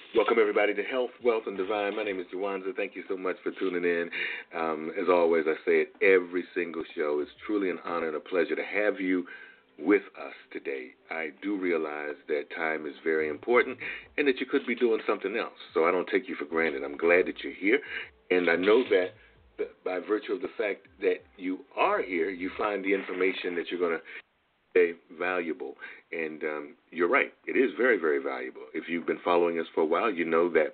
Welcome, everybody, to Health, Wealth, and Divine. My name is Jawanza. Thank you so much for tuning in. As always, I say it every single show. It's truly an honor and a pleasure to have you with us today. I do realize that time is very important and that you could be doing something else, so I don't take you for granted. I'm glad that you're here, and I know that by virtue of the fact that you are here, you find the information that you're going to valuable. And you're right. It is very, very valuable. If you've been following us for a while, you know that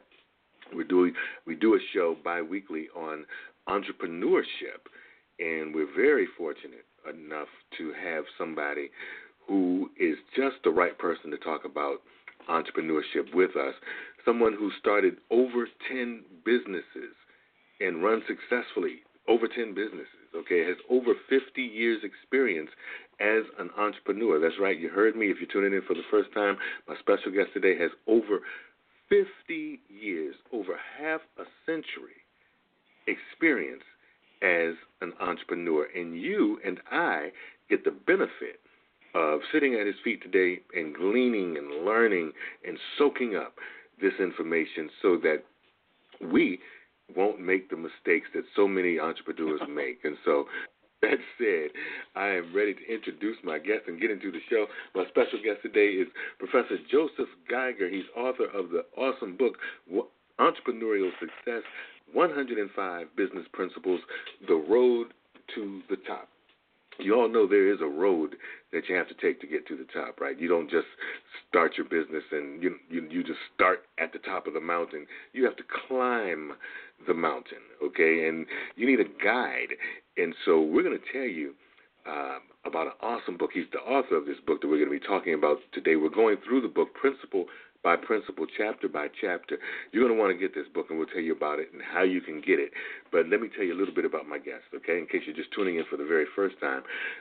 we do a show biweekly on entrepreneurship, and we're very fortunate enough to have somebody who is just the right person to talk about entrepreneurship with us. Someone who started over 10 businesses and run successfully over 10 businesses, okay, has over 50 years experience as an entrepreneur. That's right, you heard me. If you're tuning in for the first time, my special guest today has over 50 years, over half a century experience as an entrepreneur. And you and I get the benefit of sitting at his feet today and gleaning and learning and soaking up this information so that we won't make the mistakes that so many entrepreneurs make. And so, that said, I am ready to introduce my guest and get into the show. My special guest today is Professor Joseph Geiger. He's author of the awesome book, Entrepreneurial Success, 105 Business Principles, The Road to the Top. You all know there is a road that you have to take to get to the top, right? You don't just start your business and you just start at the top of the mountain. You have to climb the mountain, okay? And you need a guide. And so we're going to tell you about an awesome book. He's the author of this book that we're going to be talking about today. We're going through the book principle by principle, chapter by chapter. You're going to want to get this book, and we'll tell you about it and how you can get it. But let me tell you a little bit about my guest, okay, in case you're just tuning in for the very first time.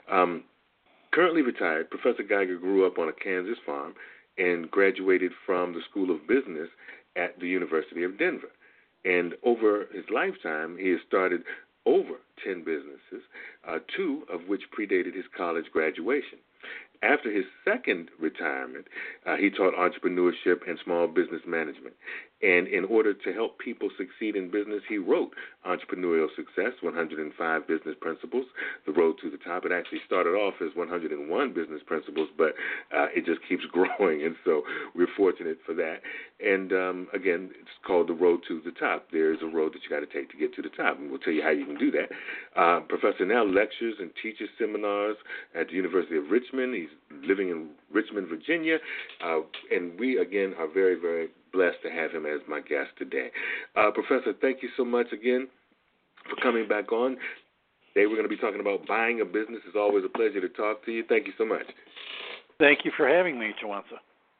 Currently retired, Professor Geiger grew up on a Kansas farm and graduated from the School of Business at the University of Denver. And over his lifetime, he has started over 10 businesses, two of which predated his college graduation. After his second retirement, he taught entrepreneurship and small business management. And in order to help people succeed in business, he wrote Entrepreneurial Success, 105 Business Principles, The Road to the Top. It actually started off as 101 Business Principles, but it just keeps growing, and so we're fortunate for that. And, again, it's called The Road to the Top. There's a road that you got to take to get to the top, and we'll tell you how you can do that. Professor now lectures and teaches seminars at the University of Richmond. He's living in Richmond, Virginia, and we, again, are very, very blessed to have him as my guest today. Professor, thank you so much again for coming back on. Today we're going to be talking about buying a business. It's always a pleasure to talk to you. Thank you so much. Thank you for having me, Jawanza.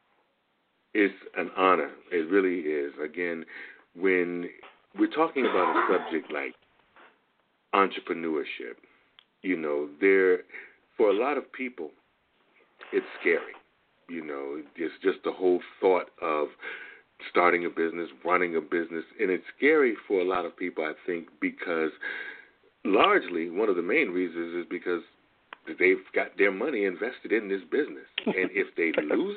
It's an honor. It really is. Again, when we're talking about a subject like entrepreneurship, you know, for a lot of people, it's scary. You know, it's just the whole thought of starting a business, running a business, and it's scary for a lot of people, I think, because largely one of the main reasons is because they've got their money invested in this business, and if they lose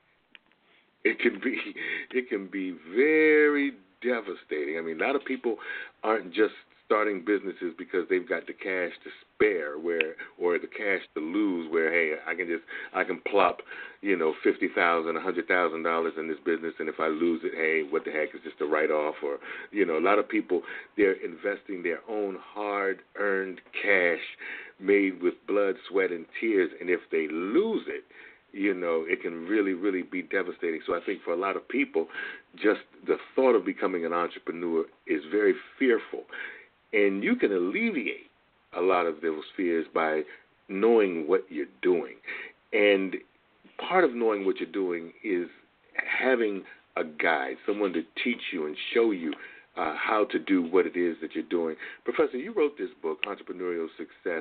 it can be very devastating. I mean, a lot of people aren't just starting businesses because they've got the cash to spare, or the cash to lose. Where hey, I can plop, $50,000, $100,000 in this business, and if I lose it, hey, what the heck? It's just a write-off. Or a lot of people, they're investing their own hard-earned cash, made with blood, sweat, and tears, and if they lose it, it can really, really be devastating. So I think for a lot of people, just the thought of becoming an entrepreneur is very fearful. And you can alleviate a lot of those fears by knowing what you're doing. And part of knowing what you're doing is having a guide, someone to teach you and show you how to do what it is that you're doing. Professor, you wrote this book, Entrepreneurial Success,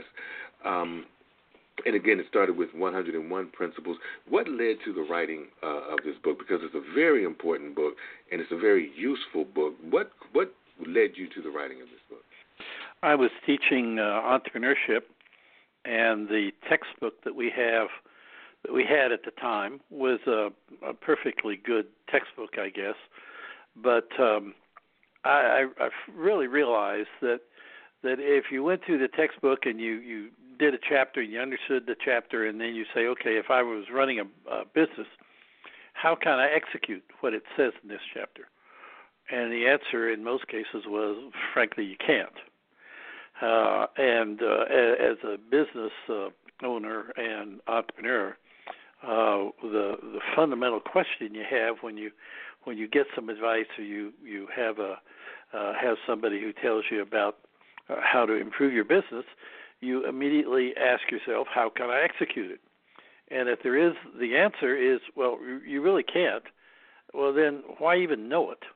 and again, it started with 101 Principles. What led to the writing of this book? Because it's a very important book, and it's a very useful book. What led you to the writing of this book? I was teaching entrepreneurship, and the textbook that we had at the time was a perfectly good textbook, I guess. But I've really realized that if you went through the textbook and you did a chapter, you understood the chapter, and then you say, okay, if I was running a business, how can I execute what it says in this chapter? And the answer in most cases was, frankly, you can't. As a business owner and entrepreneur, the fundamental question you have when you get some advice or you have somebody who tells you about how to improve your business, you immediately ask yourself, how can I execute it? And if the answer is, well, you really can't, well, then why even know it?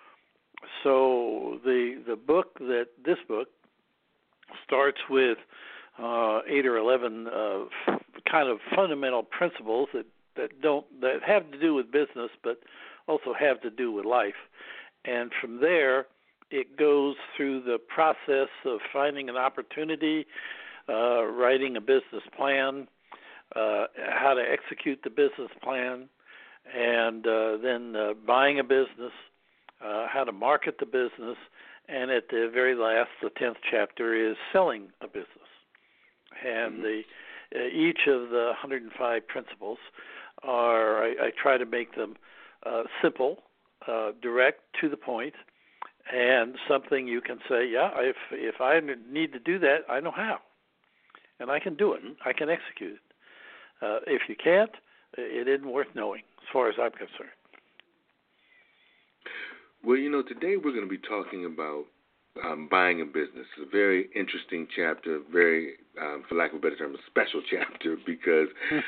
So this book starts with 8 or 11 kind of fundamental principles that have to do with business, but also have to do with life. And from there, it goes through the process of finding an opportunity, writing a business plan, how to execute the business plan, and then buying a business, how to market the business, and at the very last, the 10th chapter is selling a business. And each of the 105 principles I try to make them simple, direct, to the point, and something you can say, yeah, if I need to do that, I know how, and I can do it. I can execute it. If you can't, it isn't worth knowing, as far as I'm concerned. Well, today we're going to be talking about buying a business. It's a very interesting chapter, very, for lack of a better term, a special chapter, because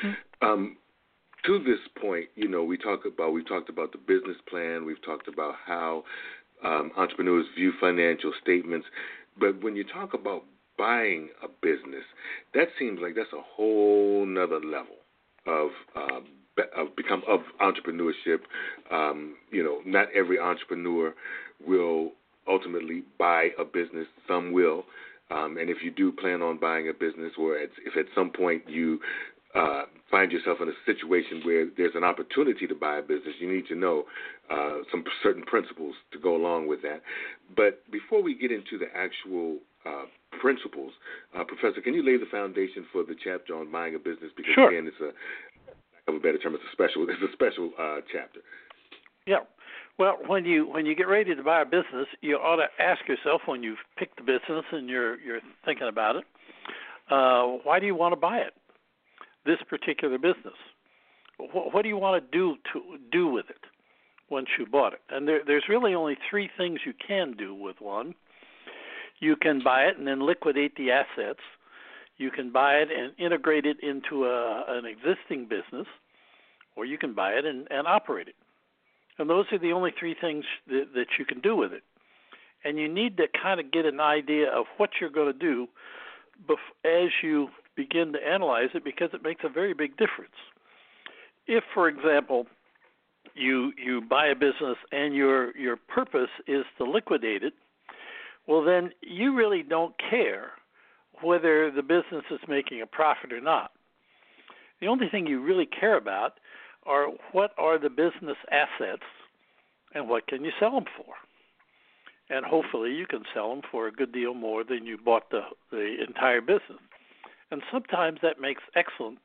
to this point, we've talked about the business plan, we've talked about how entrepreneurs view financial statements, but when you talk about buying a business, that seems like that's a whole nother level of entrepreneurship. Not every entrepreneur will ultimately buy a business. Some will, and if you do plan on buying a business, or if at some point you find yourself in a situation where there's an opportunity to buy a business, you need to know some certain principles to go along with that. But before we get into the actual principles, Professor, can you lay the foundation for the chapter on buying a business? Because sure. Again, it's a better term, it's a special chapter. Yeah. Well, when you get ready to buy a business, you ought to ask yourself, when you've picked the business and you're thinking about it, why do you want to buy it? This particular business. What do you want to do with it once you bought it? And there's really only three things you can do with one. You can buy it and then liquidate the assets. You can buy it and integrate it into an existing business, or you can buy it and operate it. And those are the only three things that you can do with it. And you need to kind of get an idea of what you're going to do as you begin to analyze it, because it makes a very big difference. If, for example, you buy a business and your purpose is to liquidate it, well, then you really don't care whether the business is making a profit or not. The only thing you really care about are what are the business assets and what can you sell them for. And hopefully you can sell them for a good deal more than you bought the entire business. And sometimes that makes excellent,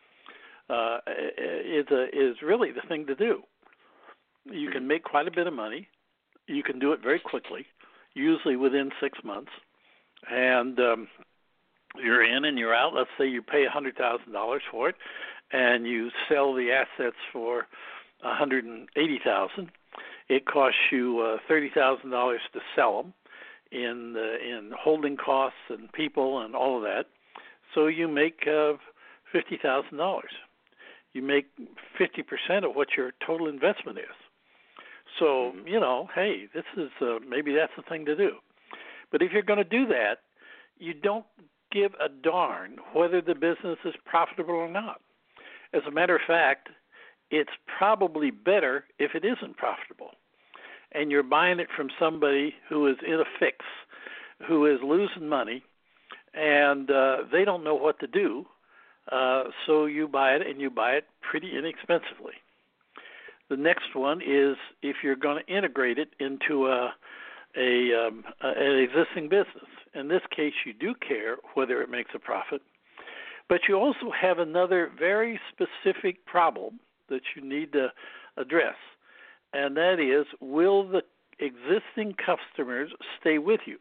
is really the thing to do. You can make quite a bit of money. You can do it very quickly, usually within 6 months. And you're in and you're out. Let's say you pay $100,000 for it, and you sell the assets for $180,000. It costs you $30,000 to sell them in holding costs and people and all of that. So you make $50,000. You make 50% of what your total investment is. So, hey, this is maybe that's the thing to do. But if you're going to do that, you don't give a darn whether the business is profitable or not. As a matter of fact, it's probably better if it isn't profitable. And you're buying it from somebody who is in a fix, who is losing money, and they don't know what to do, so you buy it, and you buy it pretty inexpensively. The next one is if you're going to integrate it into an existing business. In this case, you do care whether it makes a profit, but you also have another very specific problem that you need to address, and that is, will the existing customers stay with you?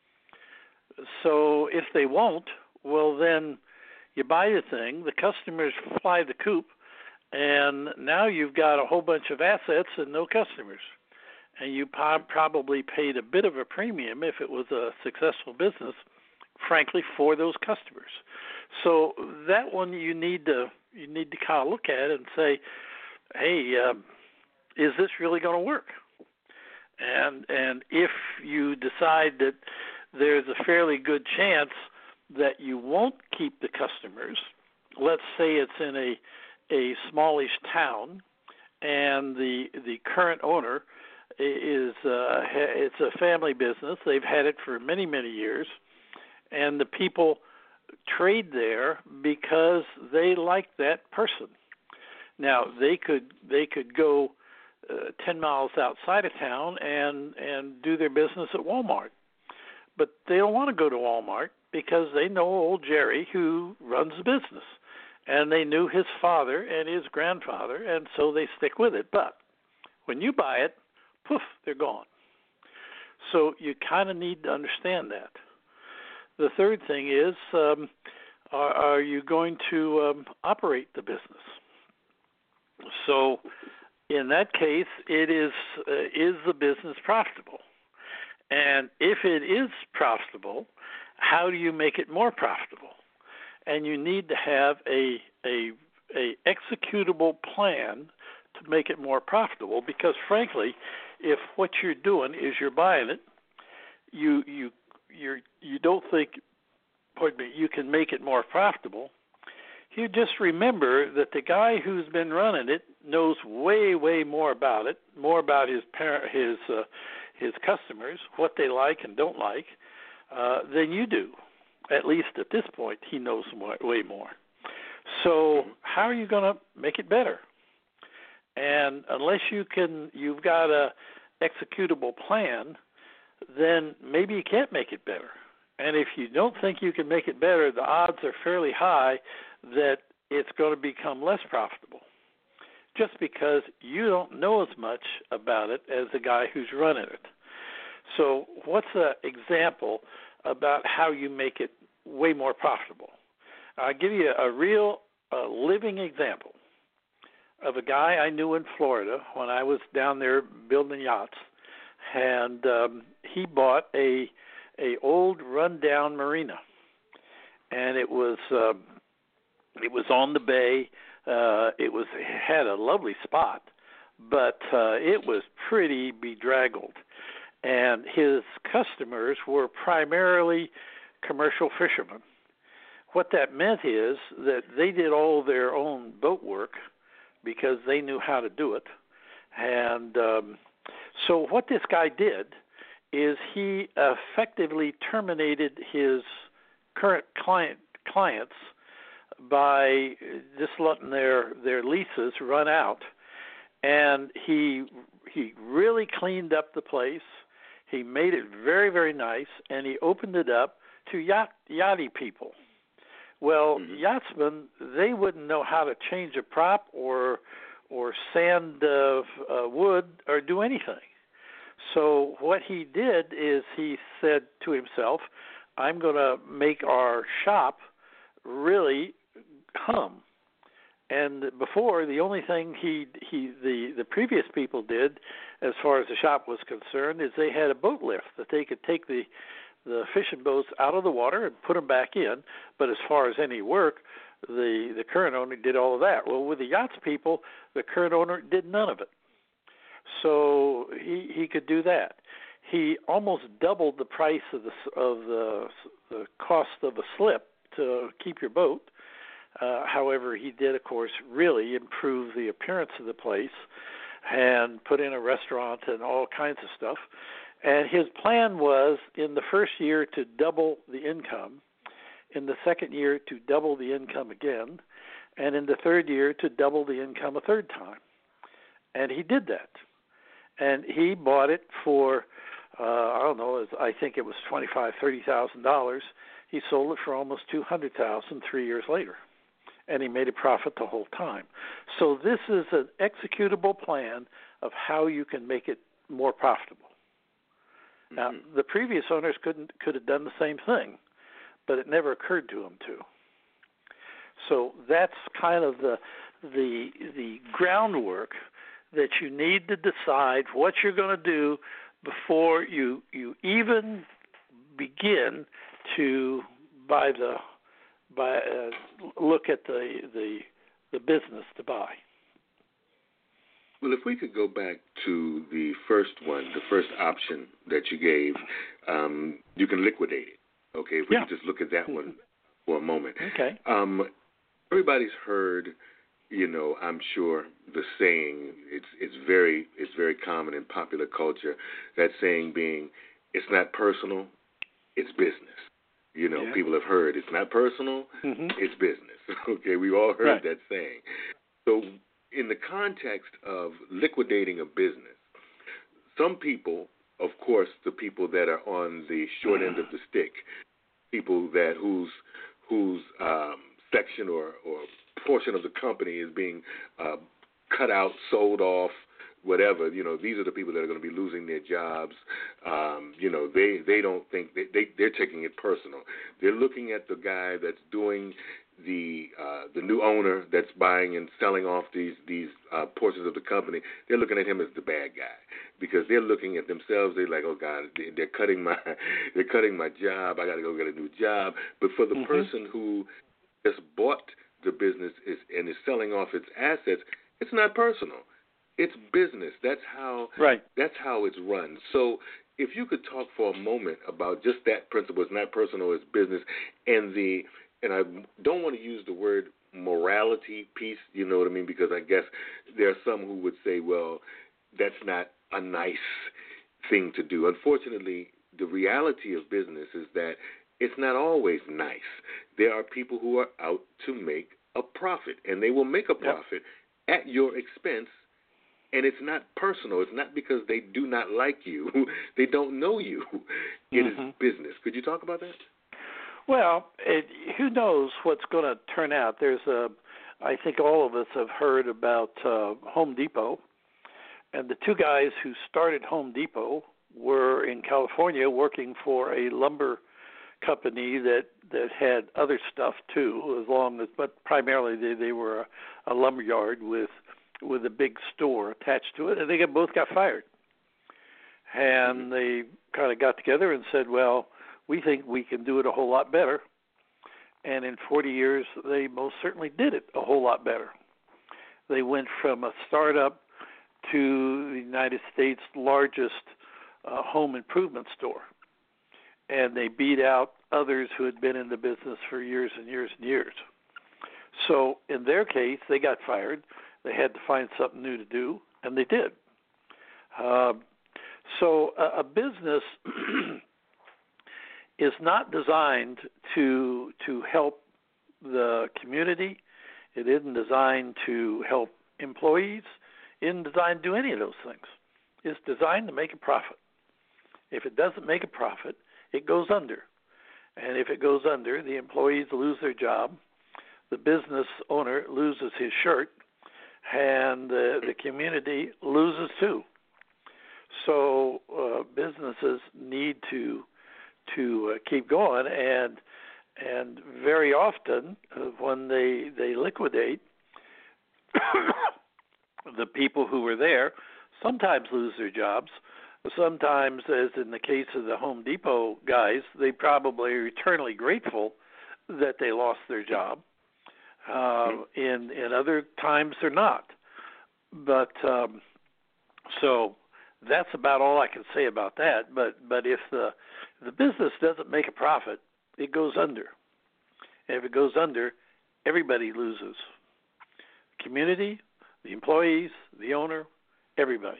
So if they won't, well, then you buy the thing, the customers fly the coop, and now you've got a whole bunch of assets and no customers. And you probably paid a bit of a premium if it was a successful business, frankly, for those customers. So that one you need to kind of look at and say, hey, is this really going to work? And if you decide that there's a fairly good chance that you won't keep the customers, let's say it's in a smallish town, and the current owner is it's a family business. They've had it for many, many years, and the people trade there because they like that person. Now they could go 10 miles outside of town and do their business at Walmart, but they don't want to go to Walmart because they know old Jerry who runs the business, and they knew his father and his grandfather, and so they stick with it. But when you buy it, poof, they're gone. So you kind of need to understand that. The third thing is, are you going to operate the business? So in that case, it is the business profitable? And if it is profitable, how do you make it more profitable? And you need to have a executable plan to make it more profitable, because frankly, if what you're doing is you're buying it, you don't think, pardon me, you can make it more profitable. You just remember that the guy who's been running it knows way, way more about it, more about his customers, what they like and don't like, than you do. At least at this point, he knows way more. So how are you going to make it better? And unless you've got a executable plan, then maybe you can't make it better. And if you don't think you can make it better, the odds are fairly high that it's going to become less profitable, just because you don't know as much about it as the guy who's running it. So what's an example about how you make it way more profitable? I'll give you a real living example of a guy I knew in Florida when I was down there building yachts, and he bought a old rundown marina, and it was on the bay. It had a lovely spot, but it was pretty bedraggled. And his customers were primarily commercial fishermen. What that meant is that they did all their own boat work because they knew how to do it. And so what this guy did is he effectively terminated his current clients by just letting their leases run out. And he really cleaned up the place. He made it very, very nice, and he opened it up to yachty people. Well, yachtsmen, they wouldn't know how to change a prop or sand wood or do anything. So what he did is he said to himself, I'm going to make our shop really hum. And before, the only thing the previous people did, as far as the shop was concerned, is they had a boat lift that they could take the fishing boats out of the water and put them back in. But as far as any work, the current owner did all of that. Well, with the yachts people, the current owner did none of it. So he could do that. He almost doubled the price of the cost of a slip to keep your boat. However, he did, of course, really improve the appearance of the place and put in a restaurant and all kinds of stuff. And his plan was, in the first year, to double the income, in the second year to double the income again, and in the third year to double the income a third time. And he did that. And he bought it for, I don't know, I think it was $25,000-$30,000. He sold it for almost $200,000 3 years later. And he made a profit the whole time. So this is an executable plan of how you can make it more profitable. Mm-hmm. Now, the previous owners could have done the same thing, but it never occurred to them to. So that's kind of the groundwork that you need to decide what you're going to do before you even begin to look at the business to buy. Well, if we could go back to the first one, the first option that you gave, you can liquidate it. Okay, if we could just look at that one for a moment. Okay. Everybody's heard, I'm sure the saying. It's very common in popular culture. That saying being, "It's not personal, it's business." People have heard it's not personal, it's business. Okay, we've all heard that saying. So in the context of liquidating a business, some people, of course, the people that are on the short end of the stick, people that whose section or portion of the company is being cut out, sold off, whatever, these are the people that are going to be losing their jobs. They don't think they're taking it personal. They're looking at the guy that's doing the new owner that's buying and selling off these portions of the company. They're looking at him as the bad guy because they're looking at themselves. They're like, oh God, they're cutting my job. I got to go get a new job. But for the person who just bought the business and is selling off its assets, it's not personal. It's business. That's how it's run. So if you could talk for a moment about just that principle, it's not personal, it's business, and I don't want to use the word morality piece, you know what I mean, because I guess there are some who would say, well, that's not a nice thing to do. Unfortunately, the reality of business is that it's not always nice. There are people who are out to make a profit, and they will make a profit at your expense. And it's not personal. It's not because they do not like you. They don't know you. It is business. Could you talk about that? Well, who knows what's going to turn out. I think all of us have heard about Home Depot. And the two guys who started Home Depot were in California working for a lumber company that had other stuff too, but primarily they were a lumber yard with a big store attached to it, and they both got fired. And they kind of got together and said, well, we think we can do it a whole lot better. And in 40 years, they most certainly did it a whole lot better. They went from a startup to the United States' largest home improvement store. And they beat out others who had been in the business for years and years and years. So in their case, they got fired. They had to find something new to do, and they did. So a business is not designed to help the community. It isn't designed to help employees. It isn't designed to do any of those things. It's designed to make a profit. If it doesn't make a profit, it goes under. And if it goes under, the employees lose their job, the business owner loses his shirt, and the community loses too. So businesses need to keep going, and very often when they liquidate, the people who were there sometimes lose their jobs. Sometimes, as in the case of the Home Depot guys, they probably are eternally grateful that they lost their job. In other times, they're not. But so that's about all I can say about that. But if the business doesn't make a profit, it goes under. And if it goes under, everybody loses. The community, the employees, the owner, everybody.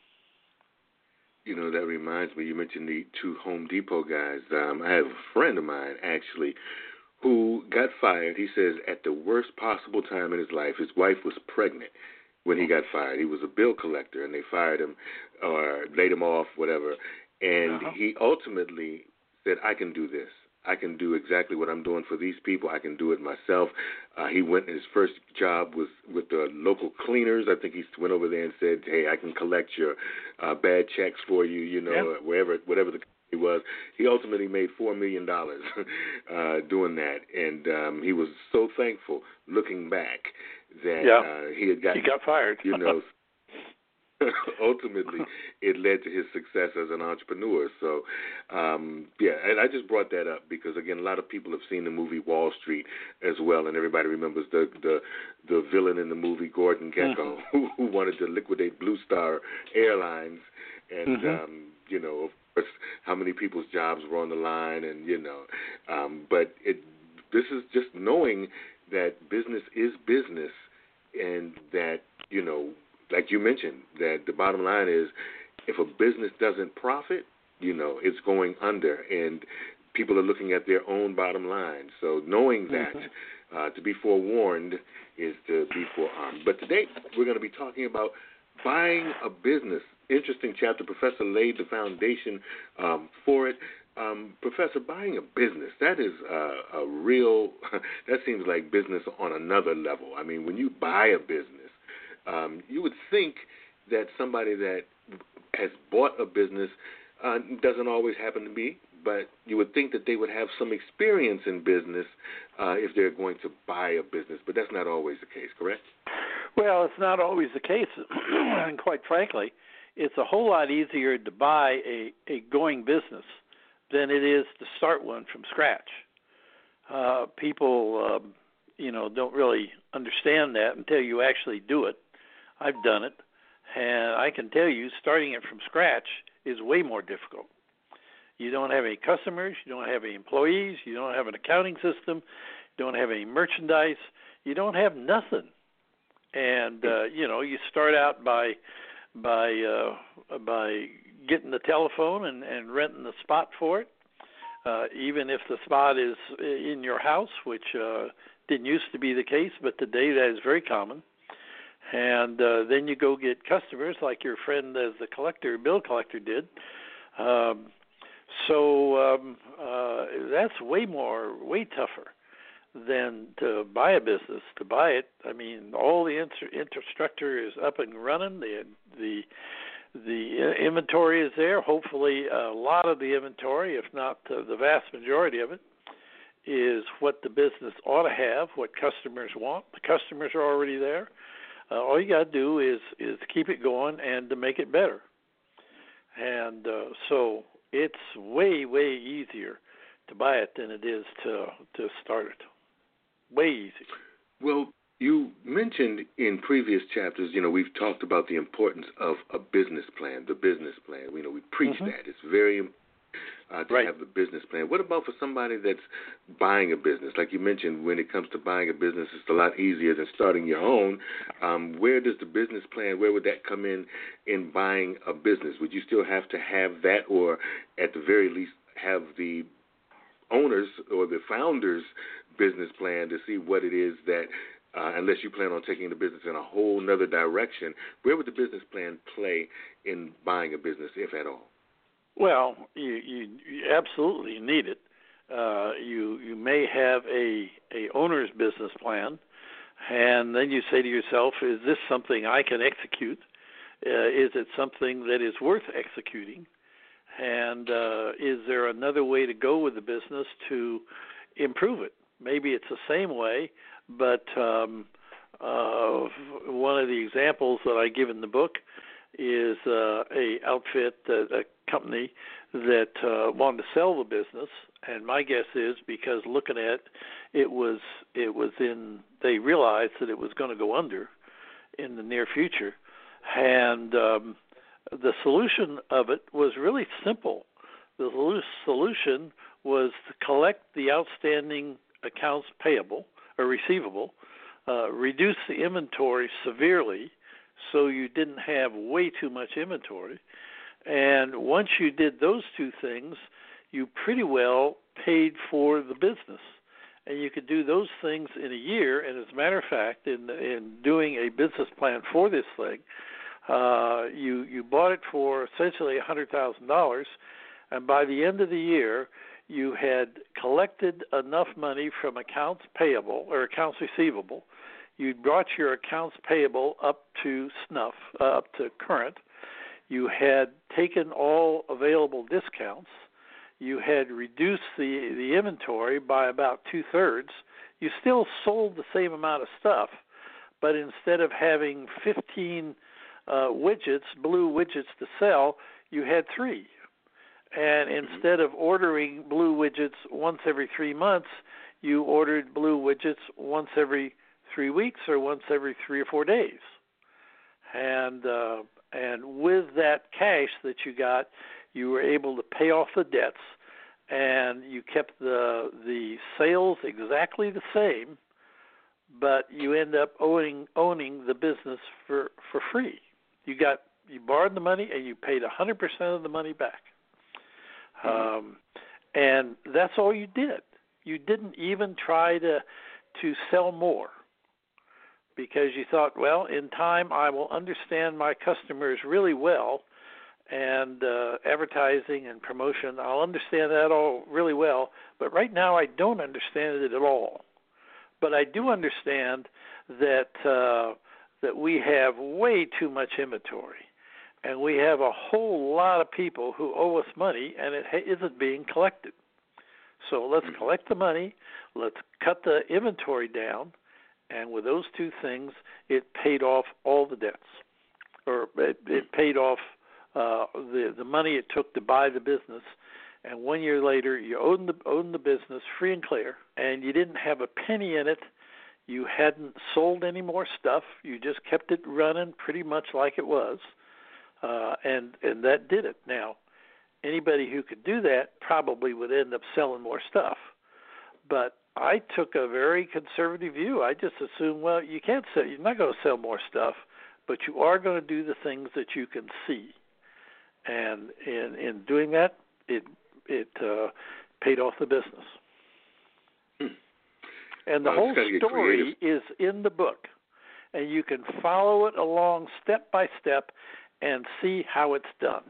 That reminds me, you mentioned the two Home Depot guys. I have a friend of mine, actually, who got fired, he says, at the worst possible time in his life. His wife was pregnant, when he got fired. He was a bill collector, and they fired him or laid him off, whatever. And he ultimately said, I can do this. I can do exactly what I'm doing for these people. I can do it myself. He went, his first job was with the local cleaners. I think he went over there and said, hey, I can collect your bad checks for you, you know, whatever the company was. He ultimately made $4 million doing that. And he was so thankful looking back that he got fired. You know, ultimately, it led to his success as an entrepreneur. So, and I just brought that up because, again, a lot of people have seen the movie Wall Street as well, and everybody remembers the villain in the movie, Gordon Gekko, who wanted to liquidate Blue Star Airlines, and you know, of course, how many people's jobs were on the line, and you know, but this is just knowing that business is business, and that, you know, like you mentioned, that the bottom line is if a business doesn't profit, you know, it's going under, and people are looking at their own bottom line. So knowing that, to be forewarned is to be forearmed. But today we're going to be talking about buying a business. Interesting chapter. Professor laid the foundation for it. Professor, buying a business, that is a real, that seems like business on another level. I mean, when you buy a business, you would think that somebody that has bought a business doesn't always happen to be, but you would think that they would have some experience in business if they're going to buy a business, but that's not always the case, correct? Well, it's not always the case, and quite frankly, it's a whole lot easier to buy a going business than it is to start one from scratch. People, don't really understand that until you actually do it. I've done it, and I can tell you starting it from scratch is way more difficult. You don't have any customers, you don't have any employees, you don't have an accounting system, you don't have any merchandise, you don't have nothing. And, you start out by getting the telephone and renting the spot for it, even if the spot is in your house, which didn't used to be the case, but today that is very common. And then you go get customers like your friend as the bill collector did. So that's way tougher than to buy a business. To buy it, I mean, all the infrastructure is up and running. The inventory is there. Hopefully, a lot of the inventory, if not the vast majority of it, is what the business ought to have, what customers want. The customers are already there. All you got to do is keep it going and to make it better. And so it's way easier to buy it than it is to start it. Way easier. Well, you mentioned in previous chapters, we've talked about the importance of a business plan, the business plan. We preach that. It's very important to have the business plan. What about for somebody that's buying a business? Like you mentioned, when it comes to buying a business, it's a lot easier than starting your own. Where does the business plan, where would that come in buying a business? Would you still have to have that, or at the very least have the owners or the founders' business plan to see what it is that, unless you plan on taking the business in a whole nother direction, where would the business plan play in buying a business, if at all? Well, you absolutely need it. You may have a owner's business plan, and then you say to yourself, is this something I can execute? Is it something that is worth executing? And is there another way to go with the business to improve it? Maybe it's the same way, but one of the examples that I give in the book is a company that wanted to sell the business, and my guess is because looking at they realized that it was going to go under in the near future, and the solution of it was really simple. The solution was to collect the outstanding accounts payable or receivable, reduce the inventory severely so you didn't have way too much inventory. And once you did those two things, you pretty well paid for the business. and you could do those things in a year. And as a matter of fact, in doing a business plan for this thing, you bought it for essentially $100,000, and by the end of the year, you had collected enough money from accounts payable or accounts receivable. You brought your accounts payable up to snuff, up to current. You had taken all available discounts. You had reduced the inventory by about 2/3. You still sold the same amount of stuff, but instead of having 15 blue widgets to sell, you had 3. And instead of ordering blue widgets once every 3 months, you ordered blue widgets once every 3 weeks or once every 3 or 4 days. And with that cash that you got, you were able to pay off the debts, and you kept the sales exactly the same, but you end up owning the business for free. You borrowed the money and you paid 100% of the money back. And that's all you did. You didn't even try to sell more, because you thought, well, in time I will understand my customers really well, and advertising and promotion, I'll understand that all really well, but right now I don't understand it at all. But I do understand that we have way too much inventory, and we have a whole lot of people who owe us money, and it isn't being collected. So let's collect the money, let's cut the inventory down, and with those two things, it paid off all the debts, or it paid off the money it took to buy the business. And 1 year later, you owned the business free and clear, and you didn't have a penny in it. You hadn't sold any more stuff. You just kept it running pretty much like it was, and that did it. Now, anybody who could do that probably would end up selling more stuff, but I took a very conservative view. I just assumed, well, you're not going to sell more stuff, but you are going to do the things that you can see. And in doing that, it paid off the business. And the whole story is in the book, and you can follow it along step by step and see how it's done.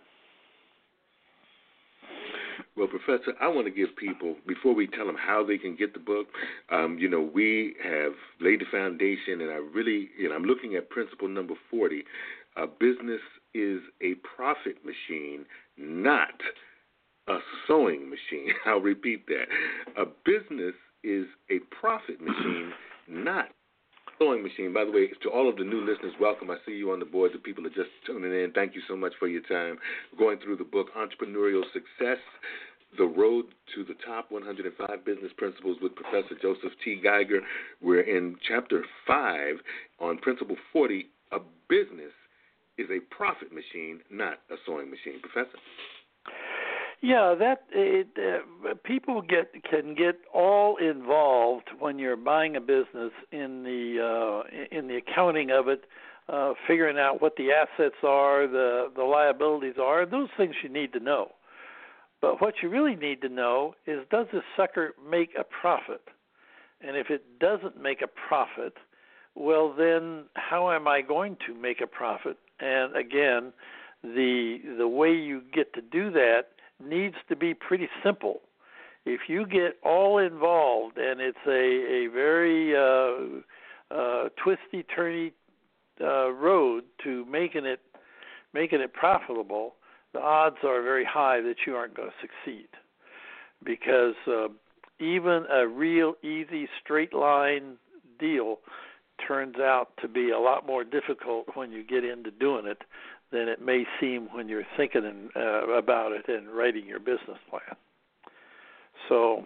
Well, Professor, I want to give people, before we tell them how they can get the book, we have laid the foundation, and I'm looking at principle number 40. A business is a profit machine, not a sewing machine. I'll repeat that. A business is a profit machine, not a sewing machine. By the way, to all of the new listeners, welcome. I see you on the board. The people are just tuning in. Thank you so much for your time. Going through the book, Entrepreneurial Success, The Road to the Top 105 Business Principles with Professor Joseph T. Geiger. We're in Chapter 5 on Principle 40. A business is a profit machine, not a sewing machine. Professor? Yeah, people can get all involved when you're buying a business in the accounting of it, figuring out what the assets are, the liabilities are. Those things you need to know. But what you really need to know is, does this sucker make a profit? And if it doesn't make a profit, well, then how am I going to make a profit? And again, the way you get to do that needs to be pretty simple. If you get all involved and it's a very twisty, turny road to making it profitable, the odds are very high that you aren't going to succeed, because even a real easy straight line deal turns out to be a lot more difficult when you get into doing it than it may seem when you're thinking about it and writing your business plan. So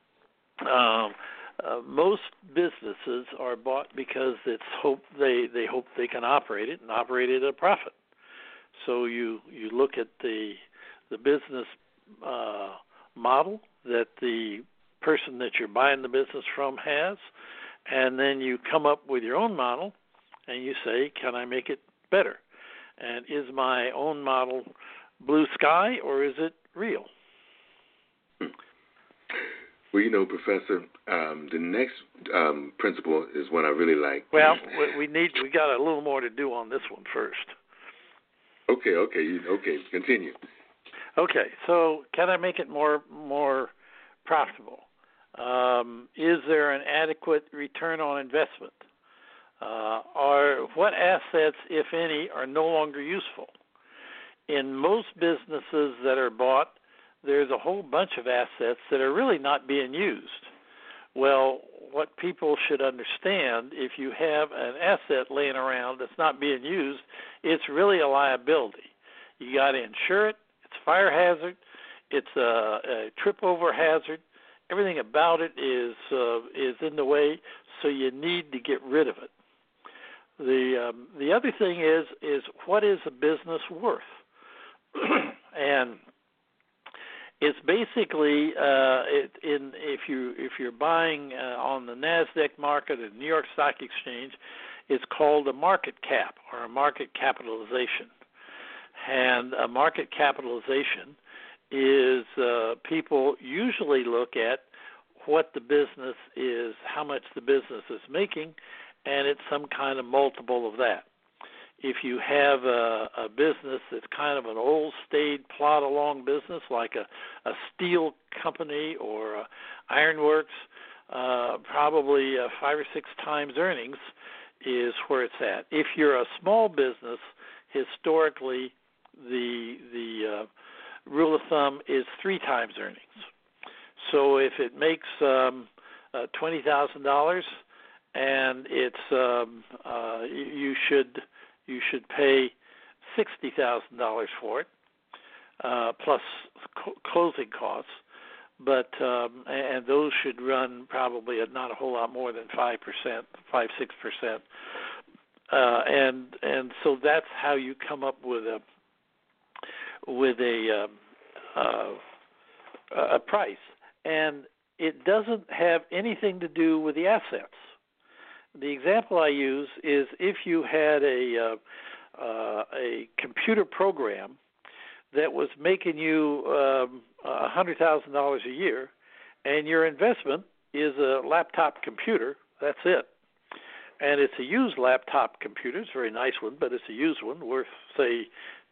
most businesses are bought because they hope they can operate it and operate it at a profit. So you look at the business model that the person that you're buying the business from has, and then you come up with your own model, and you say, can I make it better? And is my own model blue sky, or is it real? Well, Professor, the next principle is one I really like. Well, we got a little more to do on this one first. Okay, continue. Okay, so can I make it more profitable? Is there an adequate return on investment? Or what assets, if any, are no longer useful? In most businesses that are bought, there's a whole bunch of assets that are really not being used. Well, what people should understand, if you have an asset laying around that's not being used, it's really a liability. You got to insure it. It's a fire hazard. It's a trip over hazard. Everything about it is in the way, so you need to get rid of it. The other thing is what is a business worth? And it's basically if you're buying on the NASDAQ market or the New York Stock Exchange, it's called a market cap or a market capitalization. And a market capitalization is people usually look at what the business is, how much the business is making, and it's some kind of multiple of that. If you have a business that's kind of an old, staid, plod-along business, like a steel company or a ironworks, probably 5 or 6 times earnings is where it's at. If you're a small business, historically, the rule of thumb is 3 times earnings. So if it makes $20,000 and it's you should pay $60,000 for it, plus closing costs. But and those should run probably at not a whole lot more than 5%, 5-6%, and so that's how you come up with a price. And it doesn't have anything to do with the assets. The example I use is if you had a computer program that was making you $100,000 a year, and your investment is a laptop computer. That's it, and it's a used laptop computer. It's a very nice one, but it's a used one worth say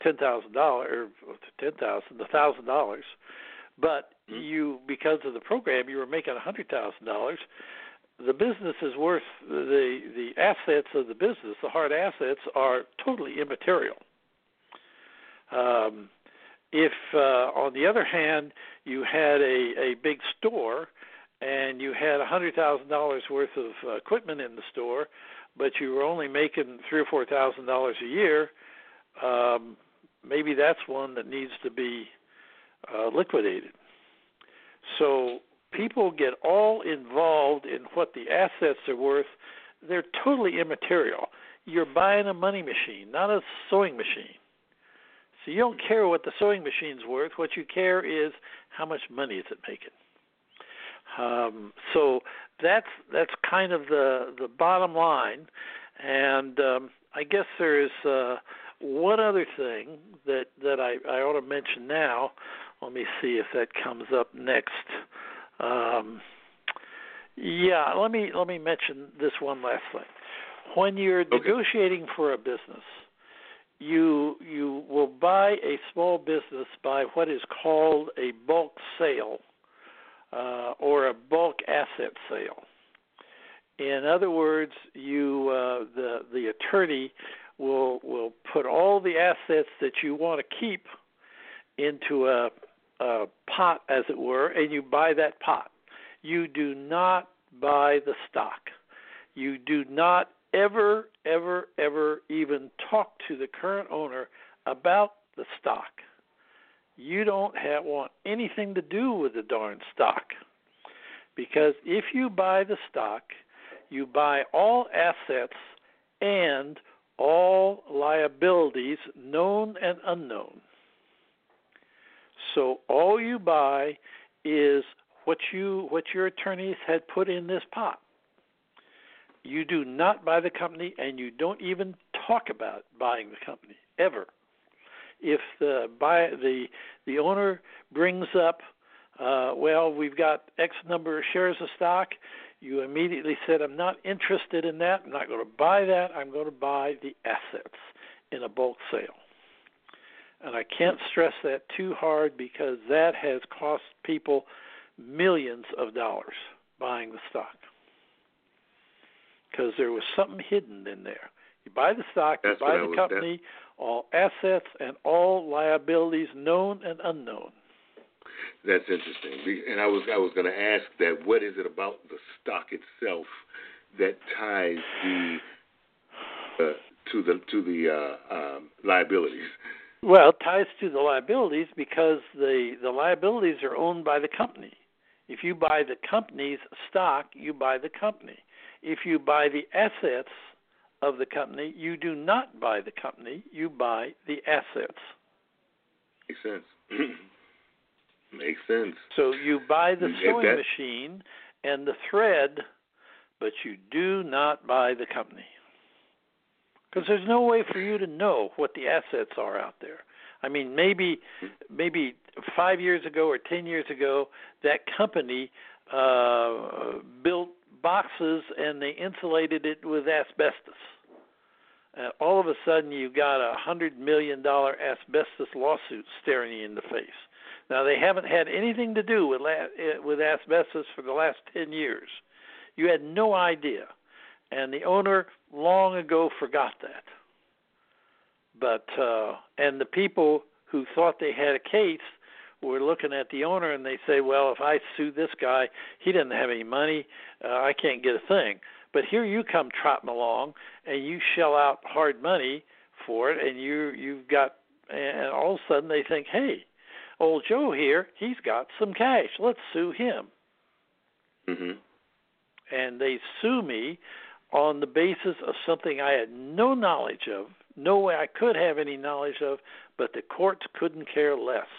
$1,000. But you, because of the program, you were making $100,000. The business is worth the assets of the business. The hard assets are totally immaterial. If, on the other hand, you had a big store and you had $100,000 worth of equipment in the store, but you were only making $3,000 or $4,000 a year, maybe that's one that needs to be liquidated. So people get all involved in what the assets are worth. They're totally immaterial. You're buying a money machine, not a sewing machine. So you don't care what the sewing machine's worth. What you care is how much money is it making. So that's kind of the bottom line. And I guess there is one other thing that I ought to mention now. Let me see if that comes up next. Let me mention this one last thing. When you're negotiating for a business, you will buy a small business by what is called a bulk sale or a bulk asset sale. In other words, the attorney will put all the assets that you want to keep into a pot, as it were, and you buy that pot. You do not buy the stock. You do not ever even talk to the current owner about the stock. You don't want anything to do with the darn stock. Because if you buy the stock, you buy all assets and all liabilities, known and unknown. So all you buy is what your attorneys had put in this pot. You do not buy the company, and you don't even talk about buying the company ever. If the owner brings up well, we've got X number of shares of stock. You immediately said, I'm not interested in that. I'm not going to buy that. I'm going to buy the assets in a bulk sale. And I can't stress that too hard because that has cost people millions of dollars buying the stock. Because there was something hidden in there. You buy the stock, you buy the company, all assets and all liabilities known and unknown. That's interesting. And I was going to ask that. What is it about the stock itself that ties to the liabilities? Well, it ties to the liabilities because the liabilities are owned by the company. If you buy the company's stock, you buy the company. If you buy the assets of the company, you do not buy the company, you buy the assets. Makes sense. Makes sense. So you buy the sewing machine and the thread, but you do not buy the company. Because there's no way for you to know what the assets are out there. I mean, maybe 5 years ago or 10 years ago, that company built boxes and they insulated it with asbestos. All of a sudden, you've got a $100 million asbestos lawsuit staring you in the face. Now, they haven't had anything to do with asbestos for the last 10 years. You had no idea. And the owner long ago forgot that. But and the people who thought they had a case were looking at the owner and they say, well, if I sue this guy, he doesn't have any money, I can't get a thing. But here you come trotting along and you shell out hard money for it, and you've got, and all of a sudden they think, hey, old Joe here, he's got some cash. Let's sue him. Mm-hmm. And they sue me on the basis of something I had no knowledge of, no way I could have any knowledge of, but the courts couldn't care less.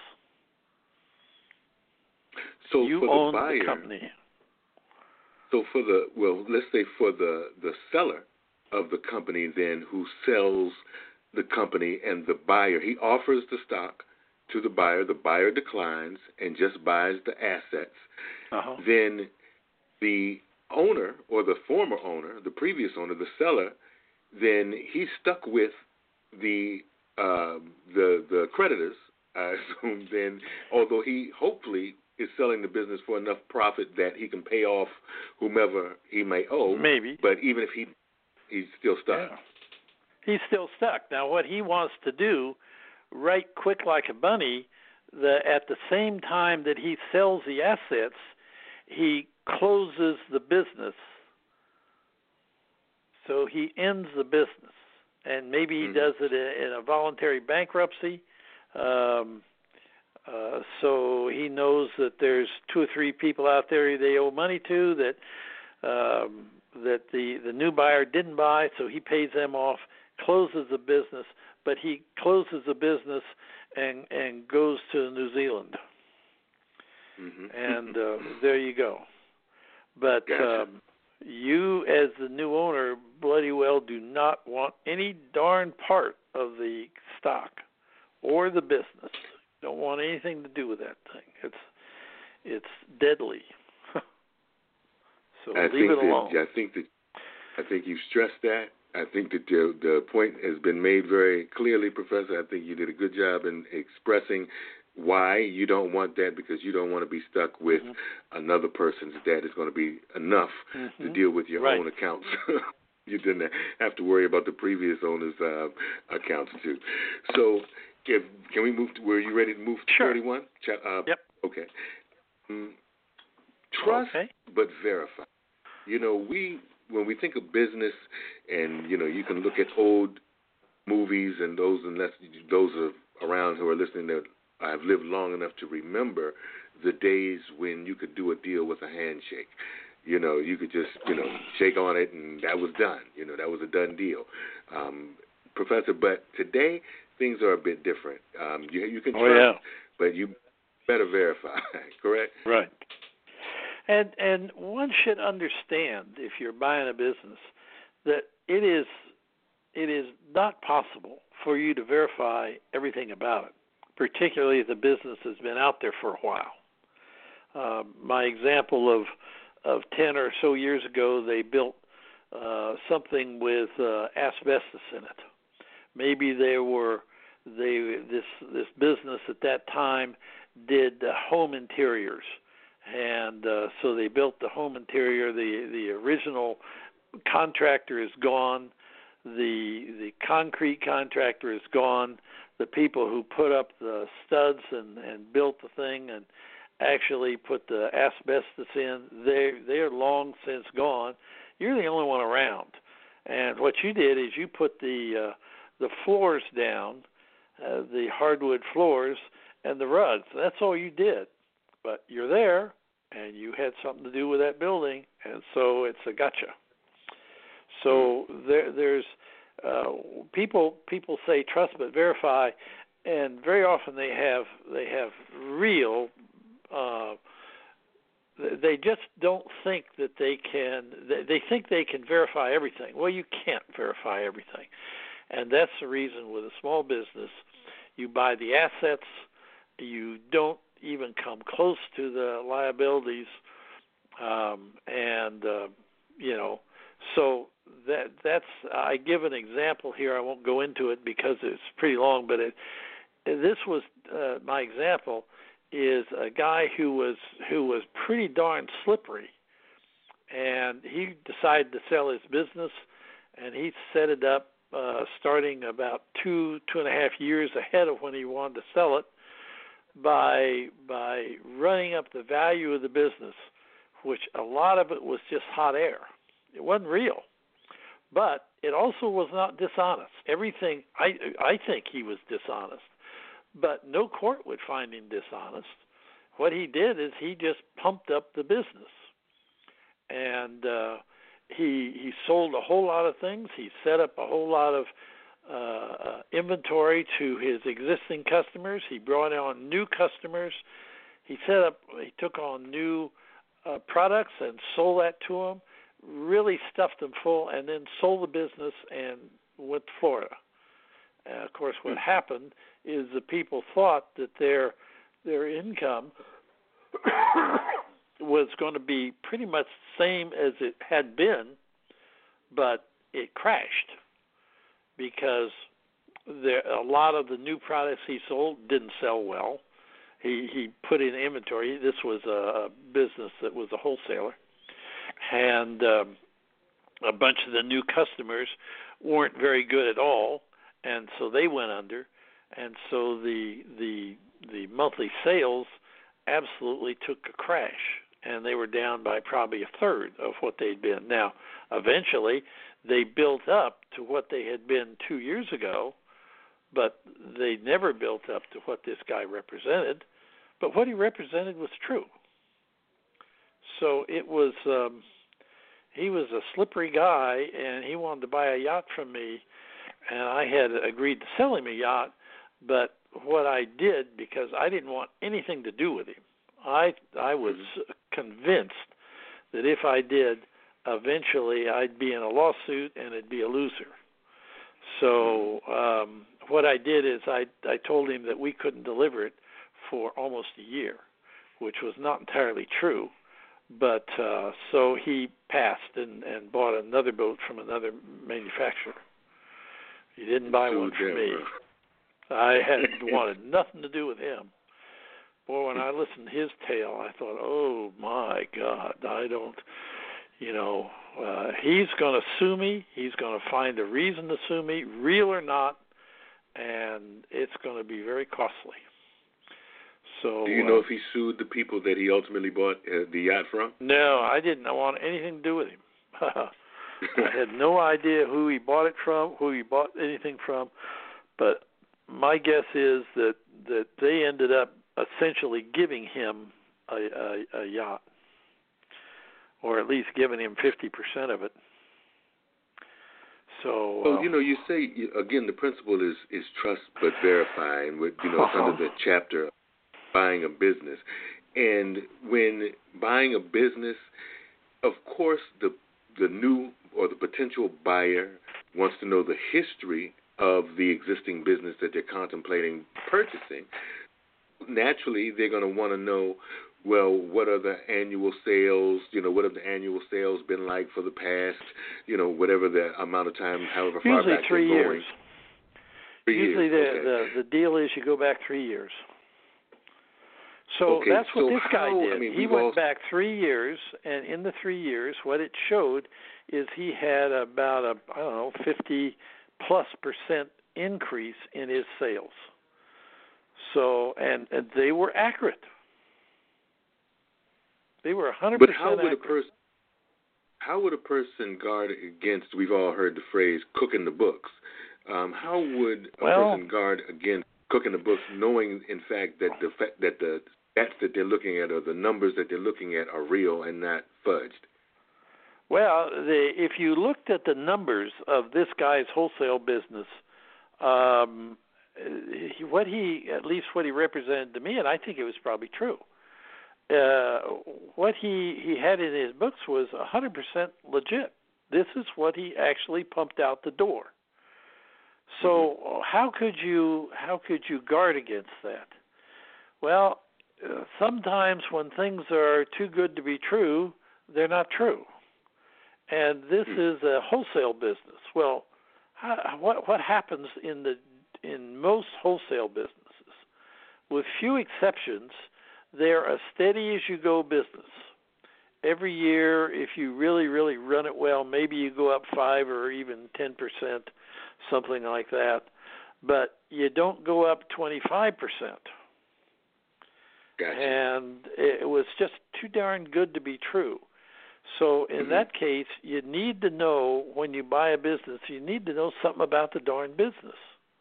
So you for own the buyer, the company. So let's say for the seller of the company then who sells the company and the buyer, he offers the stock to the buyer declines and just buys the assets, then the owner or the former owner, the previous owner, the seller, then he's stuck with the creditors, I assume, then, although he hopefully is selling the business for enough profit that he can pay off whomever he may owe. Maybe. But even if he's still stuck. Yeah. He's still stuck. Now, what he wants to do, right quick like a bunny, at the same time that he sells the assets, he closes the business. So he ends the business. And maybe he does it in a voluntary bankruptcy. So he knows that there's 2 or 3 people out there they owe money to that the new buyer didn't buy, so he pays them off, closes the business, but he closes the business and goes to New Zealand. Mm-hmm. And there you go. But gotcha. You, as the new owner, bloody well do not want any darn part of the stock or the business. Don't want anything to do with that thing. It's deadly. So leave it alone. I think you've stressed that. I think that the point has been made very clearly, Professor. I think you did a good job in expressing why you don't want that, because you don't want to be stuck with another person's debt. It's going to be enough to deal with your own accounts. You didn't have to worry about the previous owner's accounts too. So, can we move to? Were you ready to move to 31? Yep. Okay. Trust, but verify. When we think of business, and you can look at old movies, and those are around who are listening that have lived long enough to remember the days when you could do a deal with a handshake. You could just shake on it, and that was done. That was a done deal, Professor. But today things are a bit different. You can trust, but you better verify. Correct? Right. And one should understand, if you're buying a business, that it is not possible for you to verify everything about it, particularly if the business has been out there for a while. My example of 10 or so years ago, they built something with asbestos in it. Maybe this business at that time did home interiors, and so they built the home interior. The original contractor is gone. The concrete contractor is gone. The people who put up the studs and built the thing and actually put the asbestos in, they're long since gone. You're the only one around. And what you did is you put the floors down, the hardwood floors and the rugs. That's all you did. But you're there, and you had something to do with that building, and so it's a gotcha. So there's people say trust but verify, and very often they have real. They just don't think that they can. They think they can verify everything. Well, you can't verify everything, and that's the reason with a small business, you buy the assets, you don't even come close to the liabilities, so that's. I give an example here. I won't go into it because it's pretty long, but this was my example. Is a guy who was pretty darn slippery, and he decided to sell his business, and he set it up starting about two and a half years ahead of when he wanted to sell it by running up the value of the business, which a lot of it was just hot air. It wasn't real, but it also was not dishonest. Everything I think he was dishonest. But no court would find him dishonest. What he did is he just pumped up the business. And he sold a whole lot of things. He set up a whole lot of inventory to his existing customers. He brought on new customers. He took on new products and sold that to them, really stuffed them full, and then sold the business and went to Florida. And of course, what happened is the people thought that their income was going to be pretty much the same as it had been, but it crashed because a lot of the new products he sold didn't sell well. He put in inventory. This was a business that was a wholesaler, and a bunch of the new customers weren't very good at all. And so they went under, and so the monthly sales absolutely took a crash, and they were down by probably a third of what they'd been. Now, eventually, they built up to what they had been 2 years ago, but they never built up to what this guy represented. But what he represented was true. So it was he was a slippery guy, and he wanted to buy a yacht from me. And I had agreed to sell him a yacht, but what I did, because I didn't want anything to do with him, I was convinced that if I did, eventually I'd be in a lawsuit and it'd be a loser. So what I did is I told him that we couldn't deliver it for almost a year, which was not entirely true. But so he passed and bought another boat from another manufacturer. He didn't buy one for me. I wanted nothing to do with him. Boy, when I listened to his tale, I thought, oh, my God, I don't, he's going to sue me. He's going to find a reason to sue me, real or not, and it's going to be very costly. So, do you know if he sued the people that he ultimately bought the yacht from? No, I didn't want anything to do with him. I had no idea who he bought it from, who he bought anything from, but my guess is that they ended up essentially giving him a yacht, or at least giving him 50% of it. So, well, you say again the principle is trust but verify, and with it's under the chapter buying a business. And when buying a business, of course, the new or the potential buyer wants to know the history of the existing business that they're contemplating purchasing. Naturally, they're going to want to know well, what are the annual sales? What have the annual sales been like for the past, whatever the amount of time, however far Usually back 3 they're years. going? 3 Usually years. Okay. the deal is you go back 3 years. So okay. that's what So this guy how, did. I mean, He went back 3 years, and in the 3 years, what it showed is he had about a 50+% increase in his sales. So and they were accurate. They were 100% But how would accurate. how would a person guard against? We've all heard the phrase "cooking the books." How would a person guard against cooking the books, knowing in fact that the stats that they're looking at or the numbers that they're looking at are real and not fudged? Well, if you looked at the numbers of this guy's wholesale business, what he represented to me, and I think it was probably true. What he had in his books was 100% legit. This is what he actually pumped out the door. So how could you guard against that? Well, sometimes when things are too good to be true, they're not true. And this is a wholesale business. Well, what happens in most wholesale businesses, with few exceptions, they're a steady-as-you-go business. Every year, if you really, really run it well, maybe you go up 5 or even 10%, something like that. But you don't go up 25%. Gotcha. And it was just too darn good to be true. So in that case, you need to know, when you buy a business, you need to know something about the darn business.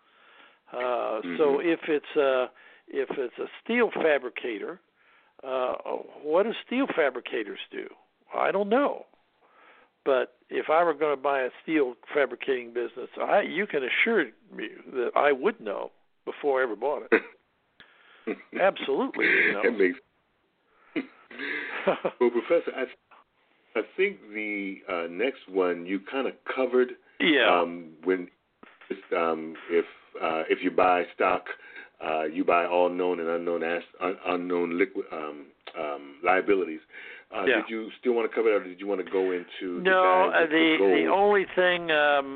So if it's a steel fabricator, what do steel fabricators do? I don't know. But if I were going to buy a steel fabricating business, you can assure me that I would know before I ever bought it. Absolutely. That makes well, Professor, I think the next one you kind of covered. Yeah. When if you buy stock, you buy all known and unknown liquid liabilities. Did you still want to cover that, or did you want to go into the only thing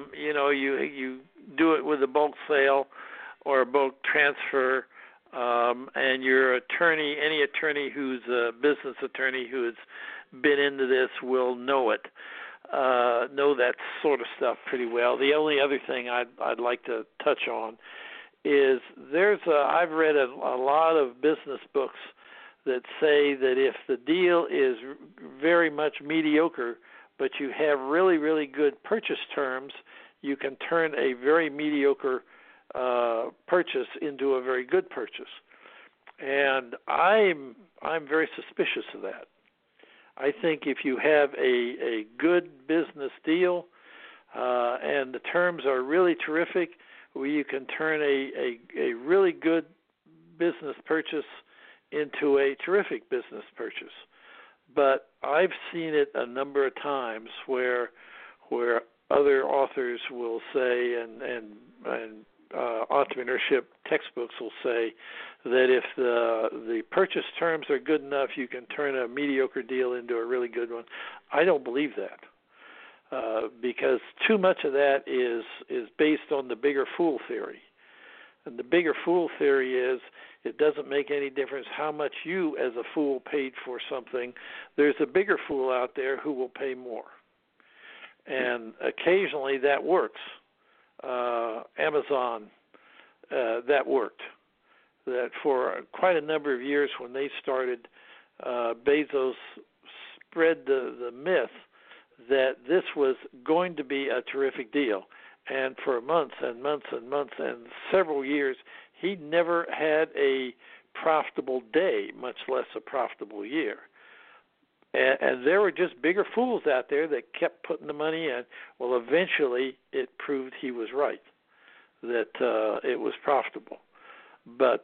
you do it with a bulk sale or a bulk transfer, and your attorney, any attorney who's a business attorney who has been into this will know it, know that sort of stuff pretty well. The only other thing I'd like to touch on is I've read a lot of business books that say that if the deal is very much mediocre, but you have really, really good purchase terms, you can turn a very mediocre purchase into a very good purchase. And I'm very suspicious of that. I think if you have a good business deal and the terms are really terrific, where you can turn a really good business purchase into a terrific business purchase. But I've seen it a number of times where other authors will say, and entrepreneurship textbooks will say, that if the purchase terms are good enough, you can turn a mediocre deal into a really good one. I don't believe that, because too much of that is based on the bigger fool theory. And the bigger fool theory is it doesn't make any difference how much you as a fool paid for something. There's a bigger fool out there who will pay more. And occasionally that works. Amazon, that worked. That for quite a number of years when they started, Bezos spread the myth that this was going to be a terrific deal. And for months and months and months and several years, he never had a profitable day, much less a profitable year. And there were just bigger fools out there that kept putting the money in. Well, eventually it proved he was right, that it was profitable. But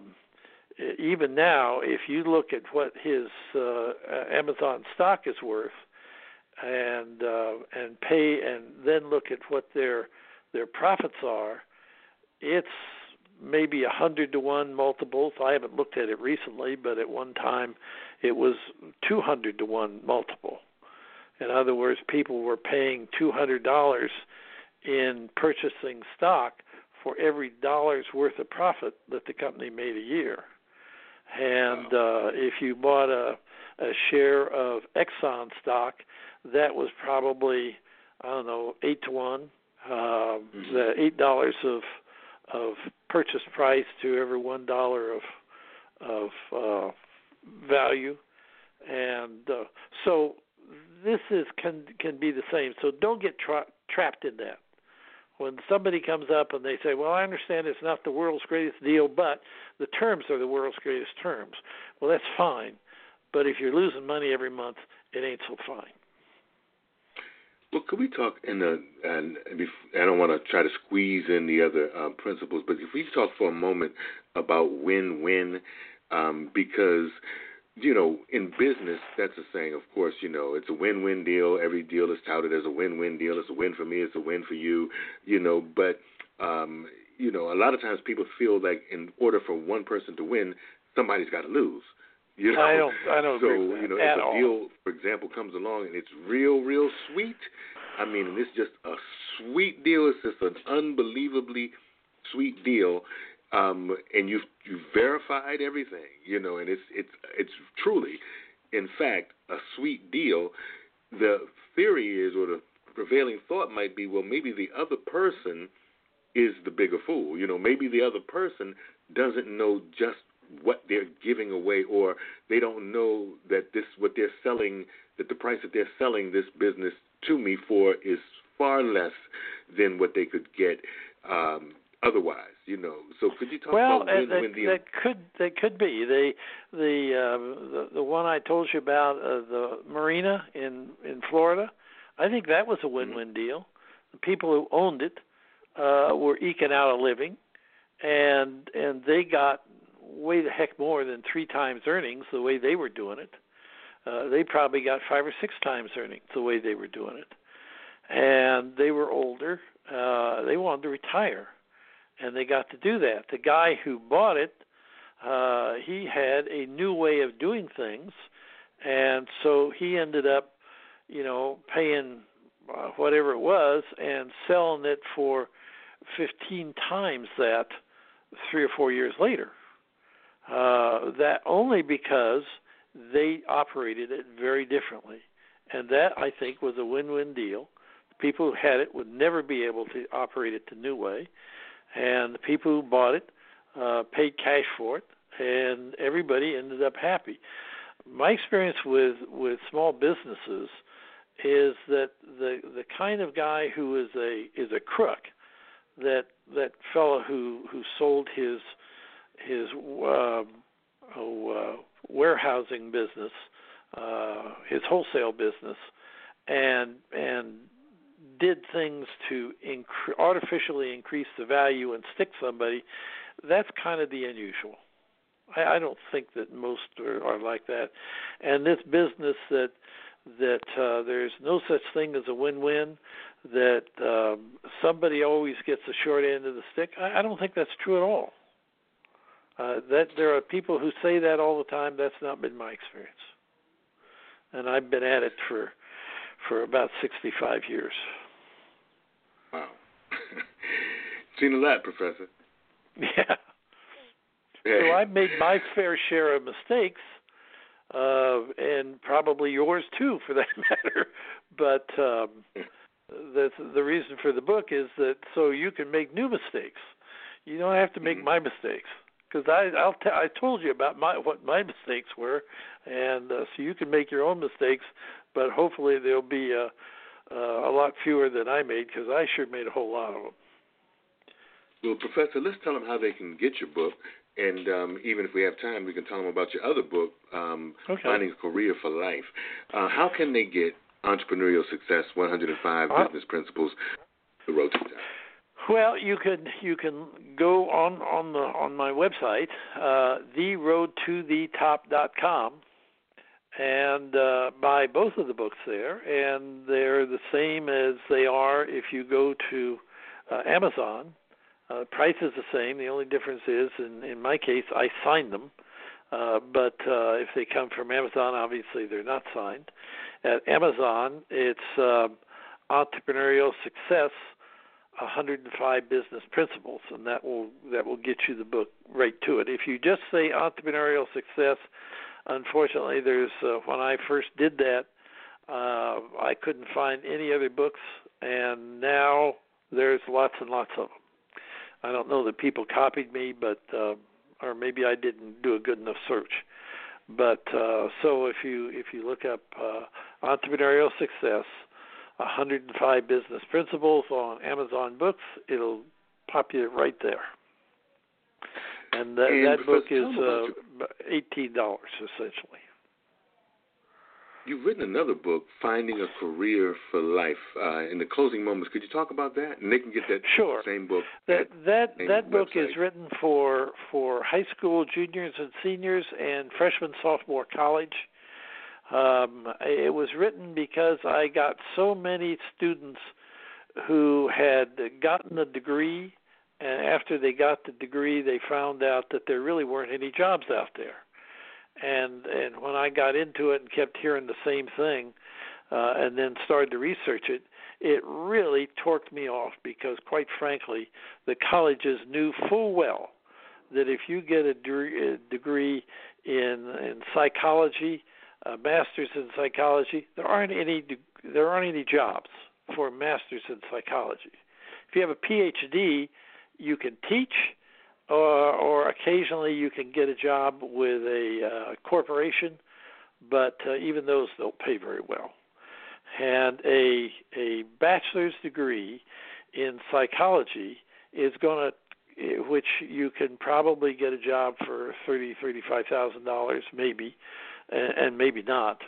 even now, if you look at what his Amazon stock is worth, and pay, and then look at what their profits are, it's maybe 100-to-1 multiples. I haven't looked at it recently, but at one time it was 200-to-1 multiple. In other words, people were paying $200 in purchasing stock for every dollar's worth of profit that the company made a year. And if you bought a share of Exxon stock, that was probably, 8-to-1. The $8 of purchase price to every $1 of value, and so this can be the same. So don't get trapped in that. When somebody comes up and they say, "Well, I understand it's not the world's greatest deal, but the terms are the world's greatest terms," well, that's fine. But if you're losing money every month, it ain't so fine. Well, could we talk and I don't want to try to squeeze in the other principles, but if we talk for a moment about win-win, because, in business, that's a saying, of course, it's a win-win deal. Every deal is touted as a win-win deal. It's a win for me. It's a win for you, but, a lot of times people feel like in order for one person to win, somebody's got to lose. I don't so, agree with that if at a all. deal, for example, comes along and it's real, real sweet, and it's just a sweet deal. It's just an unbelievably sweet deal, and you've verified everything, and it's truly, in fact, a sweet deal. The theory is, or the prevailing thought might be, well, maybe the other person is the bigger fool. Maybe the other person doesn't know just what they're giving away, or they don't know that what they're selling, that the price that they're selling this business to me for is far less than what they could get otherwise. So could you talk about win-win deal? That could be the one I told you about, the marina in Florida. I think that was a win-win deal. The people who owned it were eking out a living, and they got way the heck more than 3 times earnings the way they were doing it. They probably got 5 or 6 times earnings the way they were doing it. And they were older. They wanted to retire, and they got to do that. The guy who bought it, he had a new way of doing things, and so he ended up, paying whatever it was and selling it for 15 times that 3 or 4 years later. That only because they operated it very differently. And that, I think, was a win-win deal. The people who had it would never be able to operate it the new way. And the people who bought it paid cash for it, and everybody ended up happy. My experience with small businesses is that the kind of guy who is a crook, that fellow who sold his warehousing business, his wholesale business, and did things to artificially increase the value and stick somebody, that's kind of the unusual. I don't think that most are like that. And this business that there's no such thing as a win-win, that somebody always gets the short end of the stick, I don't think that's true at all. That there are people who say that all the time. That's not been my experience, and I've been at it for about 65 years. Wow, seen a lot, Professor. Yeah. So I've made my fair share of mistakes, and probably yours too, for that matter. But the reason for the book is that so you can make new mistakes. You don't have to make my mistakes. Because I told you about what my mistakes were, and so you can make your own mistakes, but hopefully there'll be a lot fewer than I made, because I sure made a whole lot of them. Well, Professor, let's tell them how they can get your book, and even if we have time, we can tell them about your other book, Finding a Career for Life. How can they get Entrepreneurial Success, 105 Business Principles, The Road to the Top? Well, you can go on my website, theroadtothetop.com, and buy both of the books there, and they're the same as they are if you go to Amazon. Price is the same. The only difference is, in my case, I signed them. But if they come from Amazon, obviously they're not signed. At Amazon, it's Entrepreneurial Success, 105 Business Principles, and that will get you the book right to it. If you just say Entrepreneurial Success, unfortunately, there's when I first did that, I couldn't find any other books, and now there's lots and lots of them. I don't know that people copied me, but or maybe I didn't do a good enough search. But so if you look up Entrepreneurial Success, 105 Business Principles on Amazon Books, it'll pop you right there. And that book is $18 essentially. You've written another book, Finding a Career for Life. In the closing moments, could you talk about that? And they can get that same book. That book is written for high school juniors and seniors and freshman, sophomore college. It was written because I got so many students who had gotten a degree, and after they got the degree, they found out that there really weren't any jobs out there. And when I got into it and kept hearing the same thing, and then started to research it, it really torqued me off because, quite frankly, the colleges knew full well that if you get a degree in psychology, a master's in psychology, there aren't any jobs for a master's in psychology. If you have a PhD, you can teach, or occasionally you can get a job with a corporation, but even those don't pay very well. And a bachelor's degree in psychology is going to, which you can probably get a job for $30,000-$35,000 maybe, and maybe not,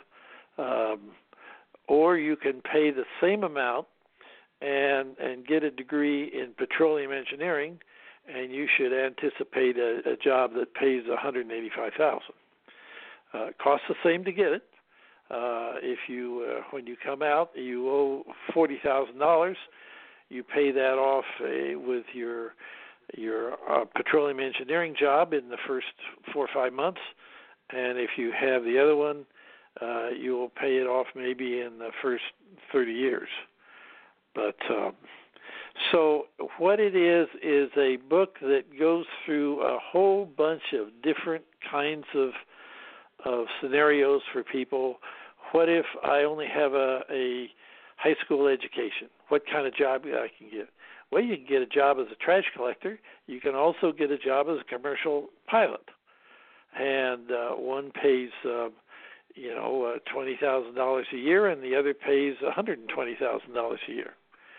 or you can pay the same amount and get a degree in petroleum engineering, and you should anticipate a job that pays $185,000. It costs the same to get it. If you when you come out, you owe $40,000. You pay that off with your petroleum engineering job in the first 4 or 5 months, and if you have the other one, you will pay it off maybe in the first 30 years. But so what it is a book that goes through a whole bunch of different kinds of scenarios for people. What if I only have a high school education? What kind of job I can get? Well, you can get a job as a trash collector. You can also get a job as a commercial pilot. And one pays, $20,000 a year, and the other pays $120,000 a year.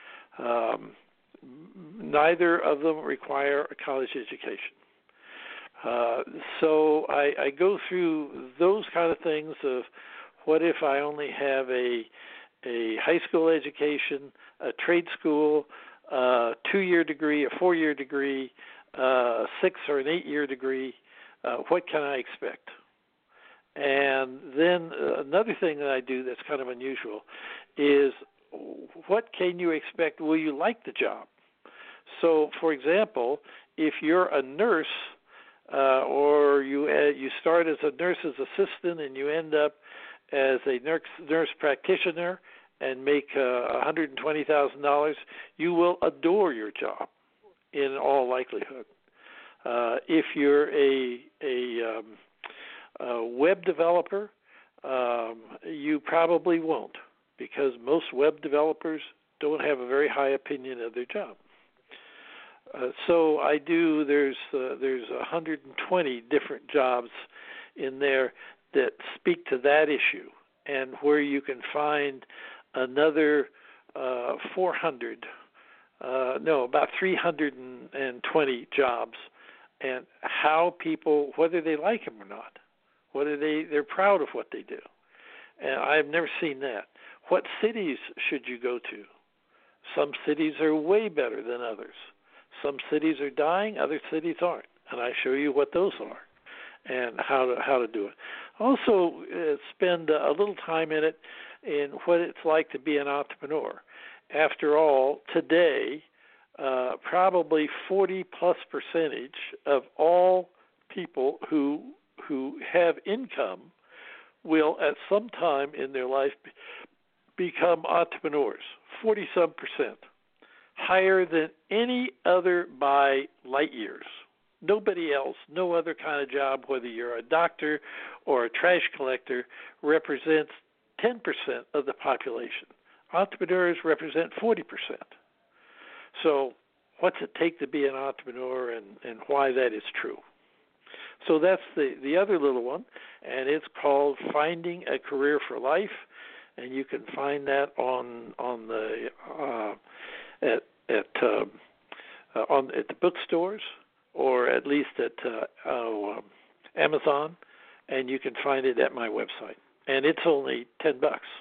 Neither of them require a college education. So I go through those kind of things of what if I only have a high school education, a trade school, a 2-year degree, a 4-year degree, a 6 or an 8-year degree, what can I expect? And then another thing that I do that's kind of unusual is what can you expect? Will you like the job? So, for example, if you're a nurse or you start as a nurse's assistant and you end up as a nurse practitioner and make $120,000, you will adore your job in all likelihood. If you're a web developer, you probably won't, because most web developers don't have a very high opinion of their job. So I do. There's 120 different jobs in there that speak to that issue, and where you can find another 320 jobs, and how people, whether they like them or not, whether they're proud of what they do. And I've never seen that. What cities should you go to? Some cities are way better than others. Some cities are dying, other cities aren't. And I show you what those are and how to do it. Also, spend a little time in it in what it's like to be an entrepreneur. After all, today, probably 40+% of all people who have income will at some time in their life become entrepreneurs. 40-some%, higher than any other by light years. Nobody else, no other kind of job, whether you're a doctor or a trash collector, represents 10% of the population. Entrepreneurs represent 40%. So what's it take to be an entrepreneur, and why that is true? So that's the other little one, and it's called Finding a Career for Life, and you can find that on the at the bookstores, or at least at Amazon, and you can find it at my website, and it's only $10.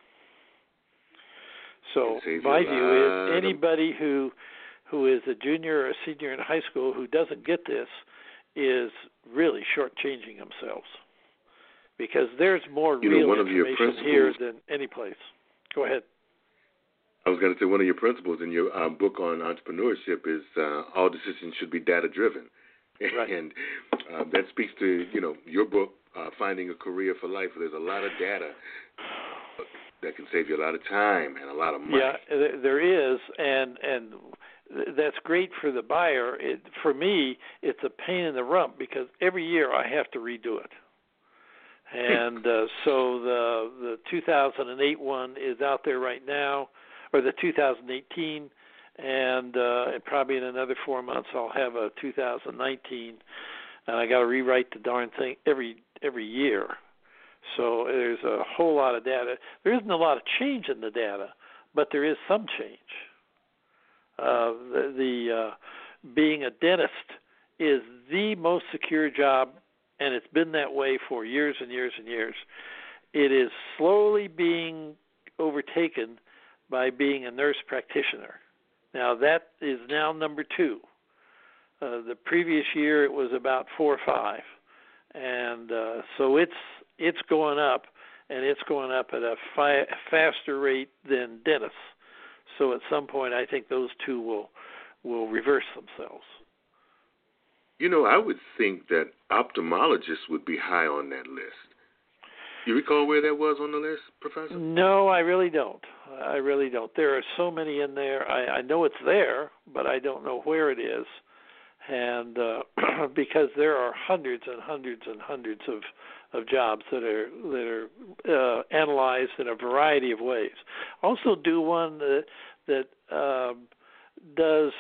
So my view is anybody who is a junior or a senior in high school who doesn't get this is really shortchanging themselves, because there's more real information here than any place. Go ahead. I was going to say, one of your principles in your book on entrepreneurship is all decisions should be data-driven. Right. And that speaks to, your book, Finding a Career for Life. There's a lot of data that can save you a lot of time and a lot of money. Yeah, there is, and that's great for the buyer. For me, it's a pain in the rump, because every year I have to redo it. And so the 2008 one is out there right now, or the 2018, and probably in another 4 months I'll have a 2019, and I got to rewrite the darn thing every year. So there's a whole lot of data. There isn't a lot of change in the data, but there is some change. Being a dentist is the most secure job, and it's been that way for years and years and years. It is slowly being overtaken by being a nurse practitioner. Now that is now number 2. The previous year it was about 4 or 5, and so it's going up, and it's going up at a faster rate than dentists. So at some point, I think those two will reverse themselves. I would think that ophthalmologists would be high on that list. You recall where that was on the list, Professor? No, I really don't. There are so many in there. I know it's there, but I don't know where it is. And because there are hundreds and hundreds and hundreds of jobs that are analyzed in a variety of ways. Also do one that does,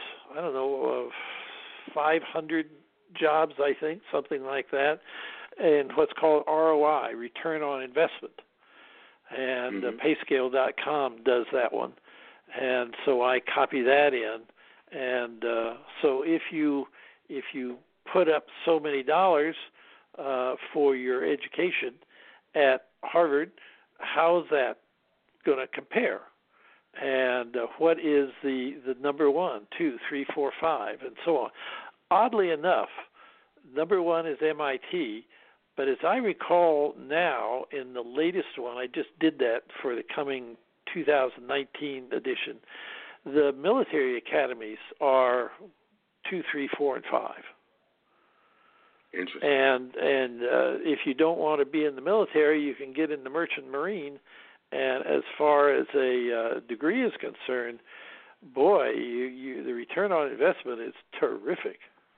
500 jobs, I think, something like that, and what's called ROI, return on investment. And payscale.com does that one. And so I copy that in. And so if you put up so many dollars for your education at Harvard, how's that going to compare? And what is the number 1, 2, 3, 4, 5, and so on? Oddly enough, number 1 is MIT, but as I recall now, in the latest one, I just did that for the coming 2019 edition, the military academies are 2, 3, 4, and 5. Interesting. And if you don't want to be in the military, you can get in the Merchant Marine. And as far as a degree is concerned, boy, the return on investment is terrific.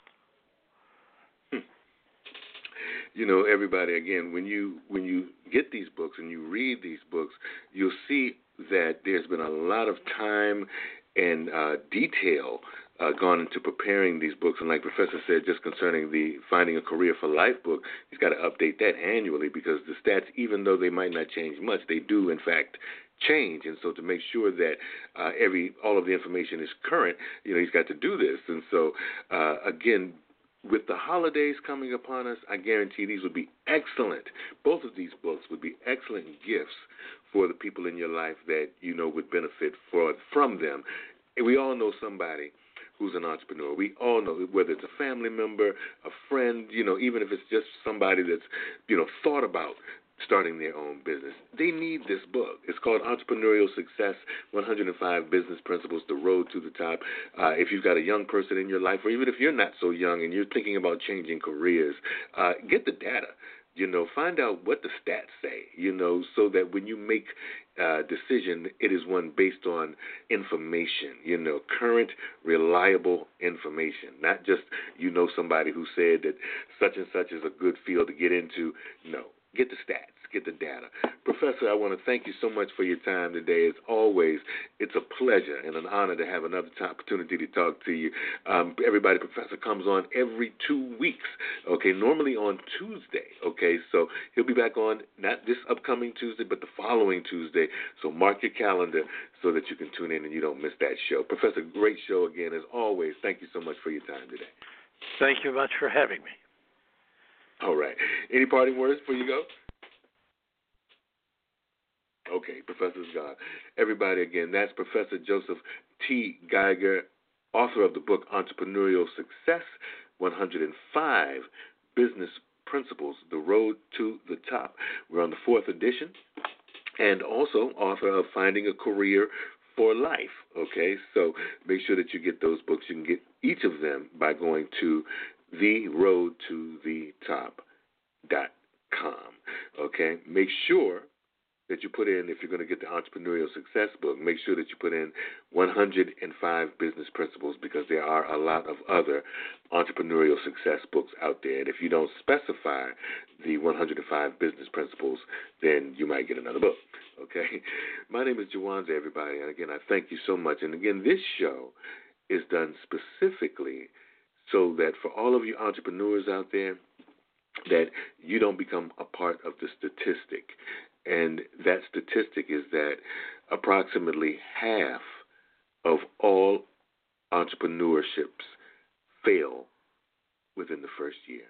Everybody, again, when you get these books and you read these books, you'll see that there's been a lot of time and detail gone into preparing these books. And like Professor said, just concerning the Finding a Career for Life book, he's got to update that annually, because the stats, even though they might not change much, they do, in fact, change. And so to make sure that all of the information is current, he's got to do this. And so, again, with the holidays coming upon us, I guarantee these would be excellent. Both of these books would be excellent gifts for the people in your life that would benefit from them. And we all know somebody who's an entrepreneur. We all know, whether it's a family member, a friend, even if it's just somebody that's, thought about starting their own business. They need this book. It's called Entrepreneurial Success, 105 Business Principles, The Road to the Top. If you've got a young person in your life, or even if you're not so young and you're thinking about changing careers, get the data. Find out what the stats say, so that when you make a decision, it is one based on information, current, reliable information, not just, somebody who said that such and such is a good field to get into. No, get the stats, get the data. Professor, I want to thank you so much for your time today. As always, it's a pleasure and an honor to have another opportunity to talk to you. Everybody, Professor comes on every 2 weeks, okay, normally on Tuesday, okay, so he'll be back on not this upcoming Tuesday, but the following Tuesday, so mark your calendar so that you can tune in and you don't miss that show. Professor, great show again, as always. Thank you so much for your time today. Thank you much for having me. All right. Any parting words before you go? Okay, Professor's gone. Everybody, again, that's Professor Joseph T. Geiger, author of the book Entrepreneurial Success, 105 Business Principles, The Road to the Top. We're on the 4th edition, and also author of Finding a Career for Life. Okay, so make sure that you get those books. You can get each of them by going to theroadtothetop.com. Okay, make sure that you put in, if you're going to get the Entrepreneurial Success book, make sure that you put in 105 Business Principles, because there are a lot of other entrepreneurial success books out there. And if you don't specify the 105 Business Principles, then you might get another book. Okay? My name is Jawanza, everybody. And again, I thank you so much. And again, this show is done specifically so that for all of you entrepreneurs out there, that you don't become a part of the statistic. And that statistic is that approximately half of all entrepreneurships fail within the first year.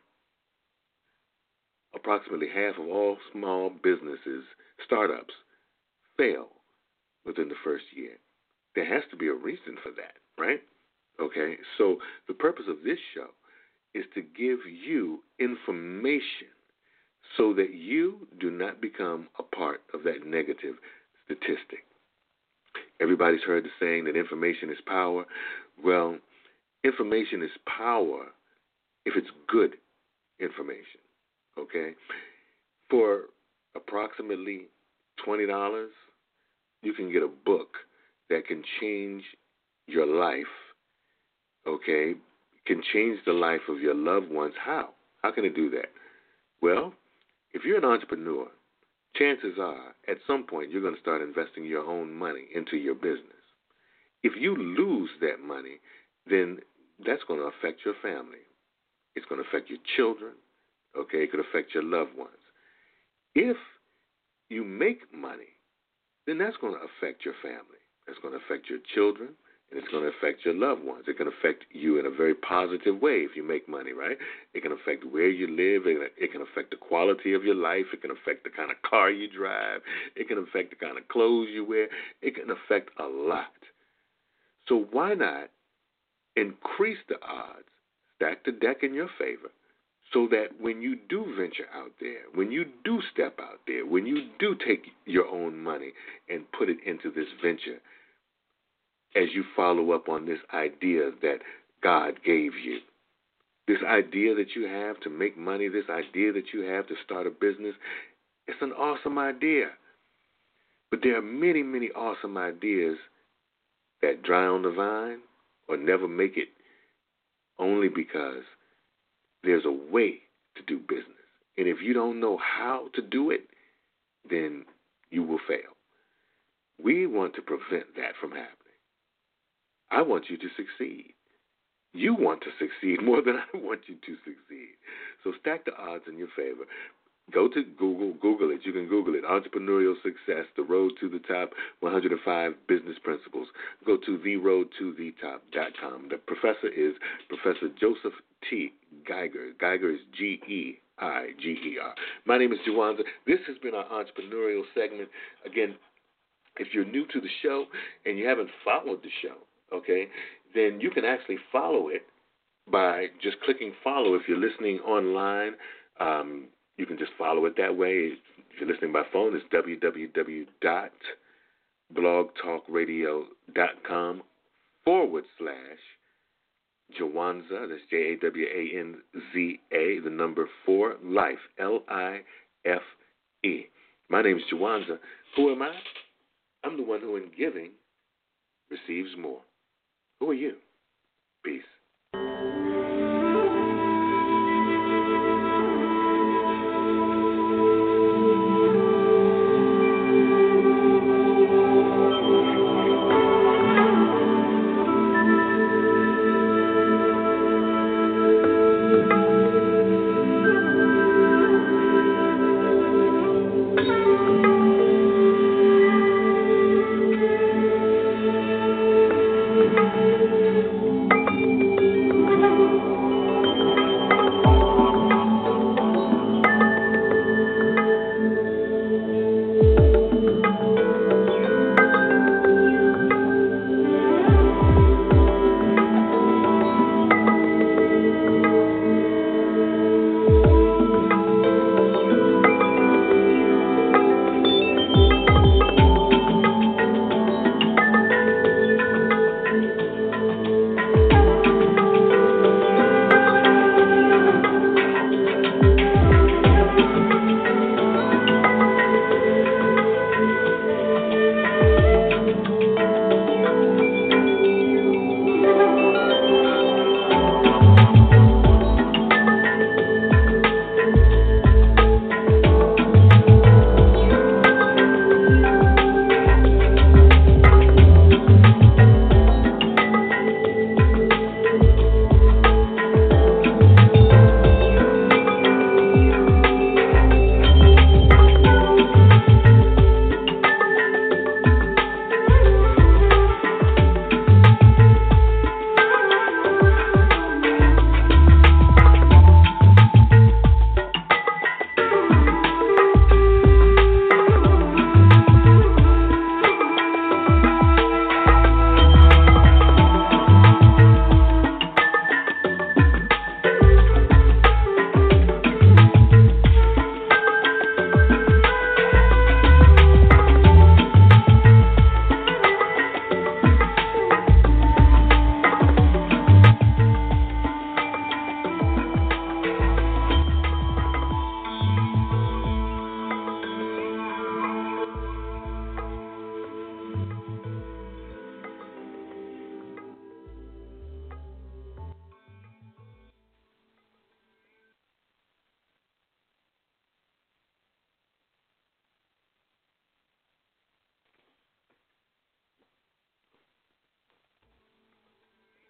Approximately half of all small businesses, startups, fail within the first year. There has to be a reason for that, right? Okay, so the purpose of this show is to give you information so that you do not become a part of that negative statistic. Everybody's heard the saying that information is power. Well, information is power if it's good information, okay? For approximately $20, you can get a book that can change your life, okay? Can change the life of your loved ones. How? How can it do that? Well, if you're an entrepreneur, chances are at some point you're going to start investing your own money into your business. If you lose that money, then that's going to affect your family. It's going to affect your children. Okay, it could affect your loved ones. If you make money, then that's going to affect your family. That's going to affect your children, and it's going to affect your loved ones. It can affect you in a very positive way if you make money, right? It can affect where you live. It can affect the quality of your life. It can affect the kind of car you drive. It can affect the kind of clothes you wear. It can affect a lot. So why not increase the odds, stack the deck in your favor, so that when you do venture out there, when you do step out there, when you do take your own money and put it into this venture, as you follow up on this idea that God gave you, this idea that you have to make money, this idea that you have to start a business, it's an awesome idea. But there are many, many awesome ideas that dry on the vine or never make it, only because there's a way to do business. And if you don't know how to do it, then you will fail. We want to prevent that from happening. I want you to succeed. You want to succeed more than I want you to succeed. So stack the odds in your favor. Go to Google it. You can Google it. Entrepreneurial Success, The Road to the Top, 105 Business Principles. Go to theroadtothetop.com. The professor is Professor Joseph T. Geiger. Geiger is Geiger. My name is Jawanza. This has been our entrepreneurial segment. Again, if you're new to the show and you haven't followed the show, okay, then you can actually follow it by just clicking follow. If you're listening online, you can just follow it that way. If you're listening by phone, it's www.blogtalkradio.com/Jawanza. That's JAWANZA, the number 4, Life, LIFE. My name is Jawanza. Who am I? I'm the one who in giving receives more. Who are you? Peace.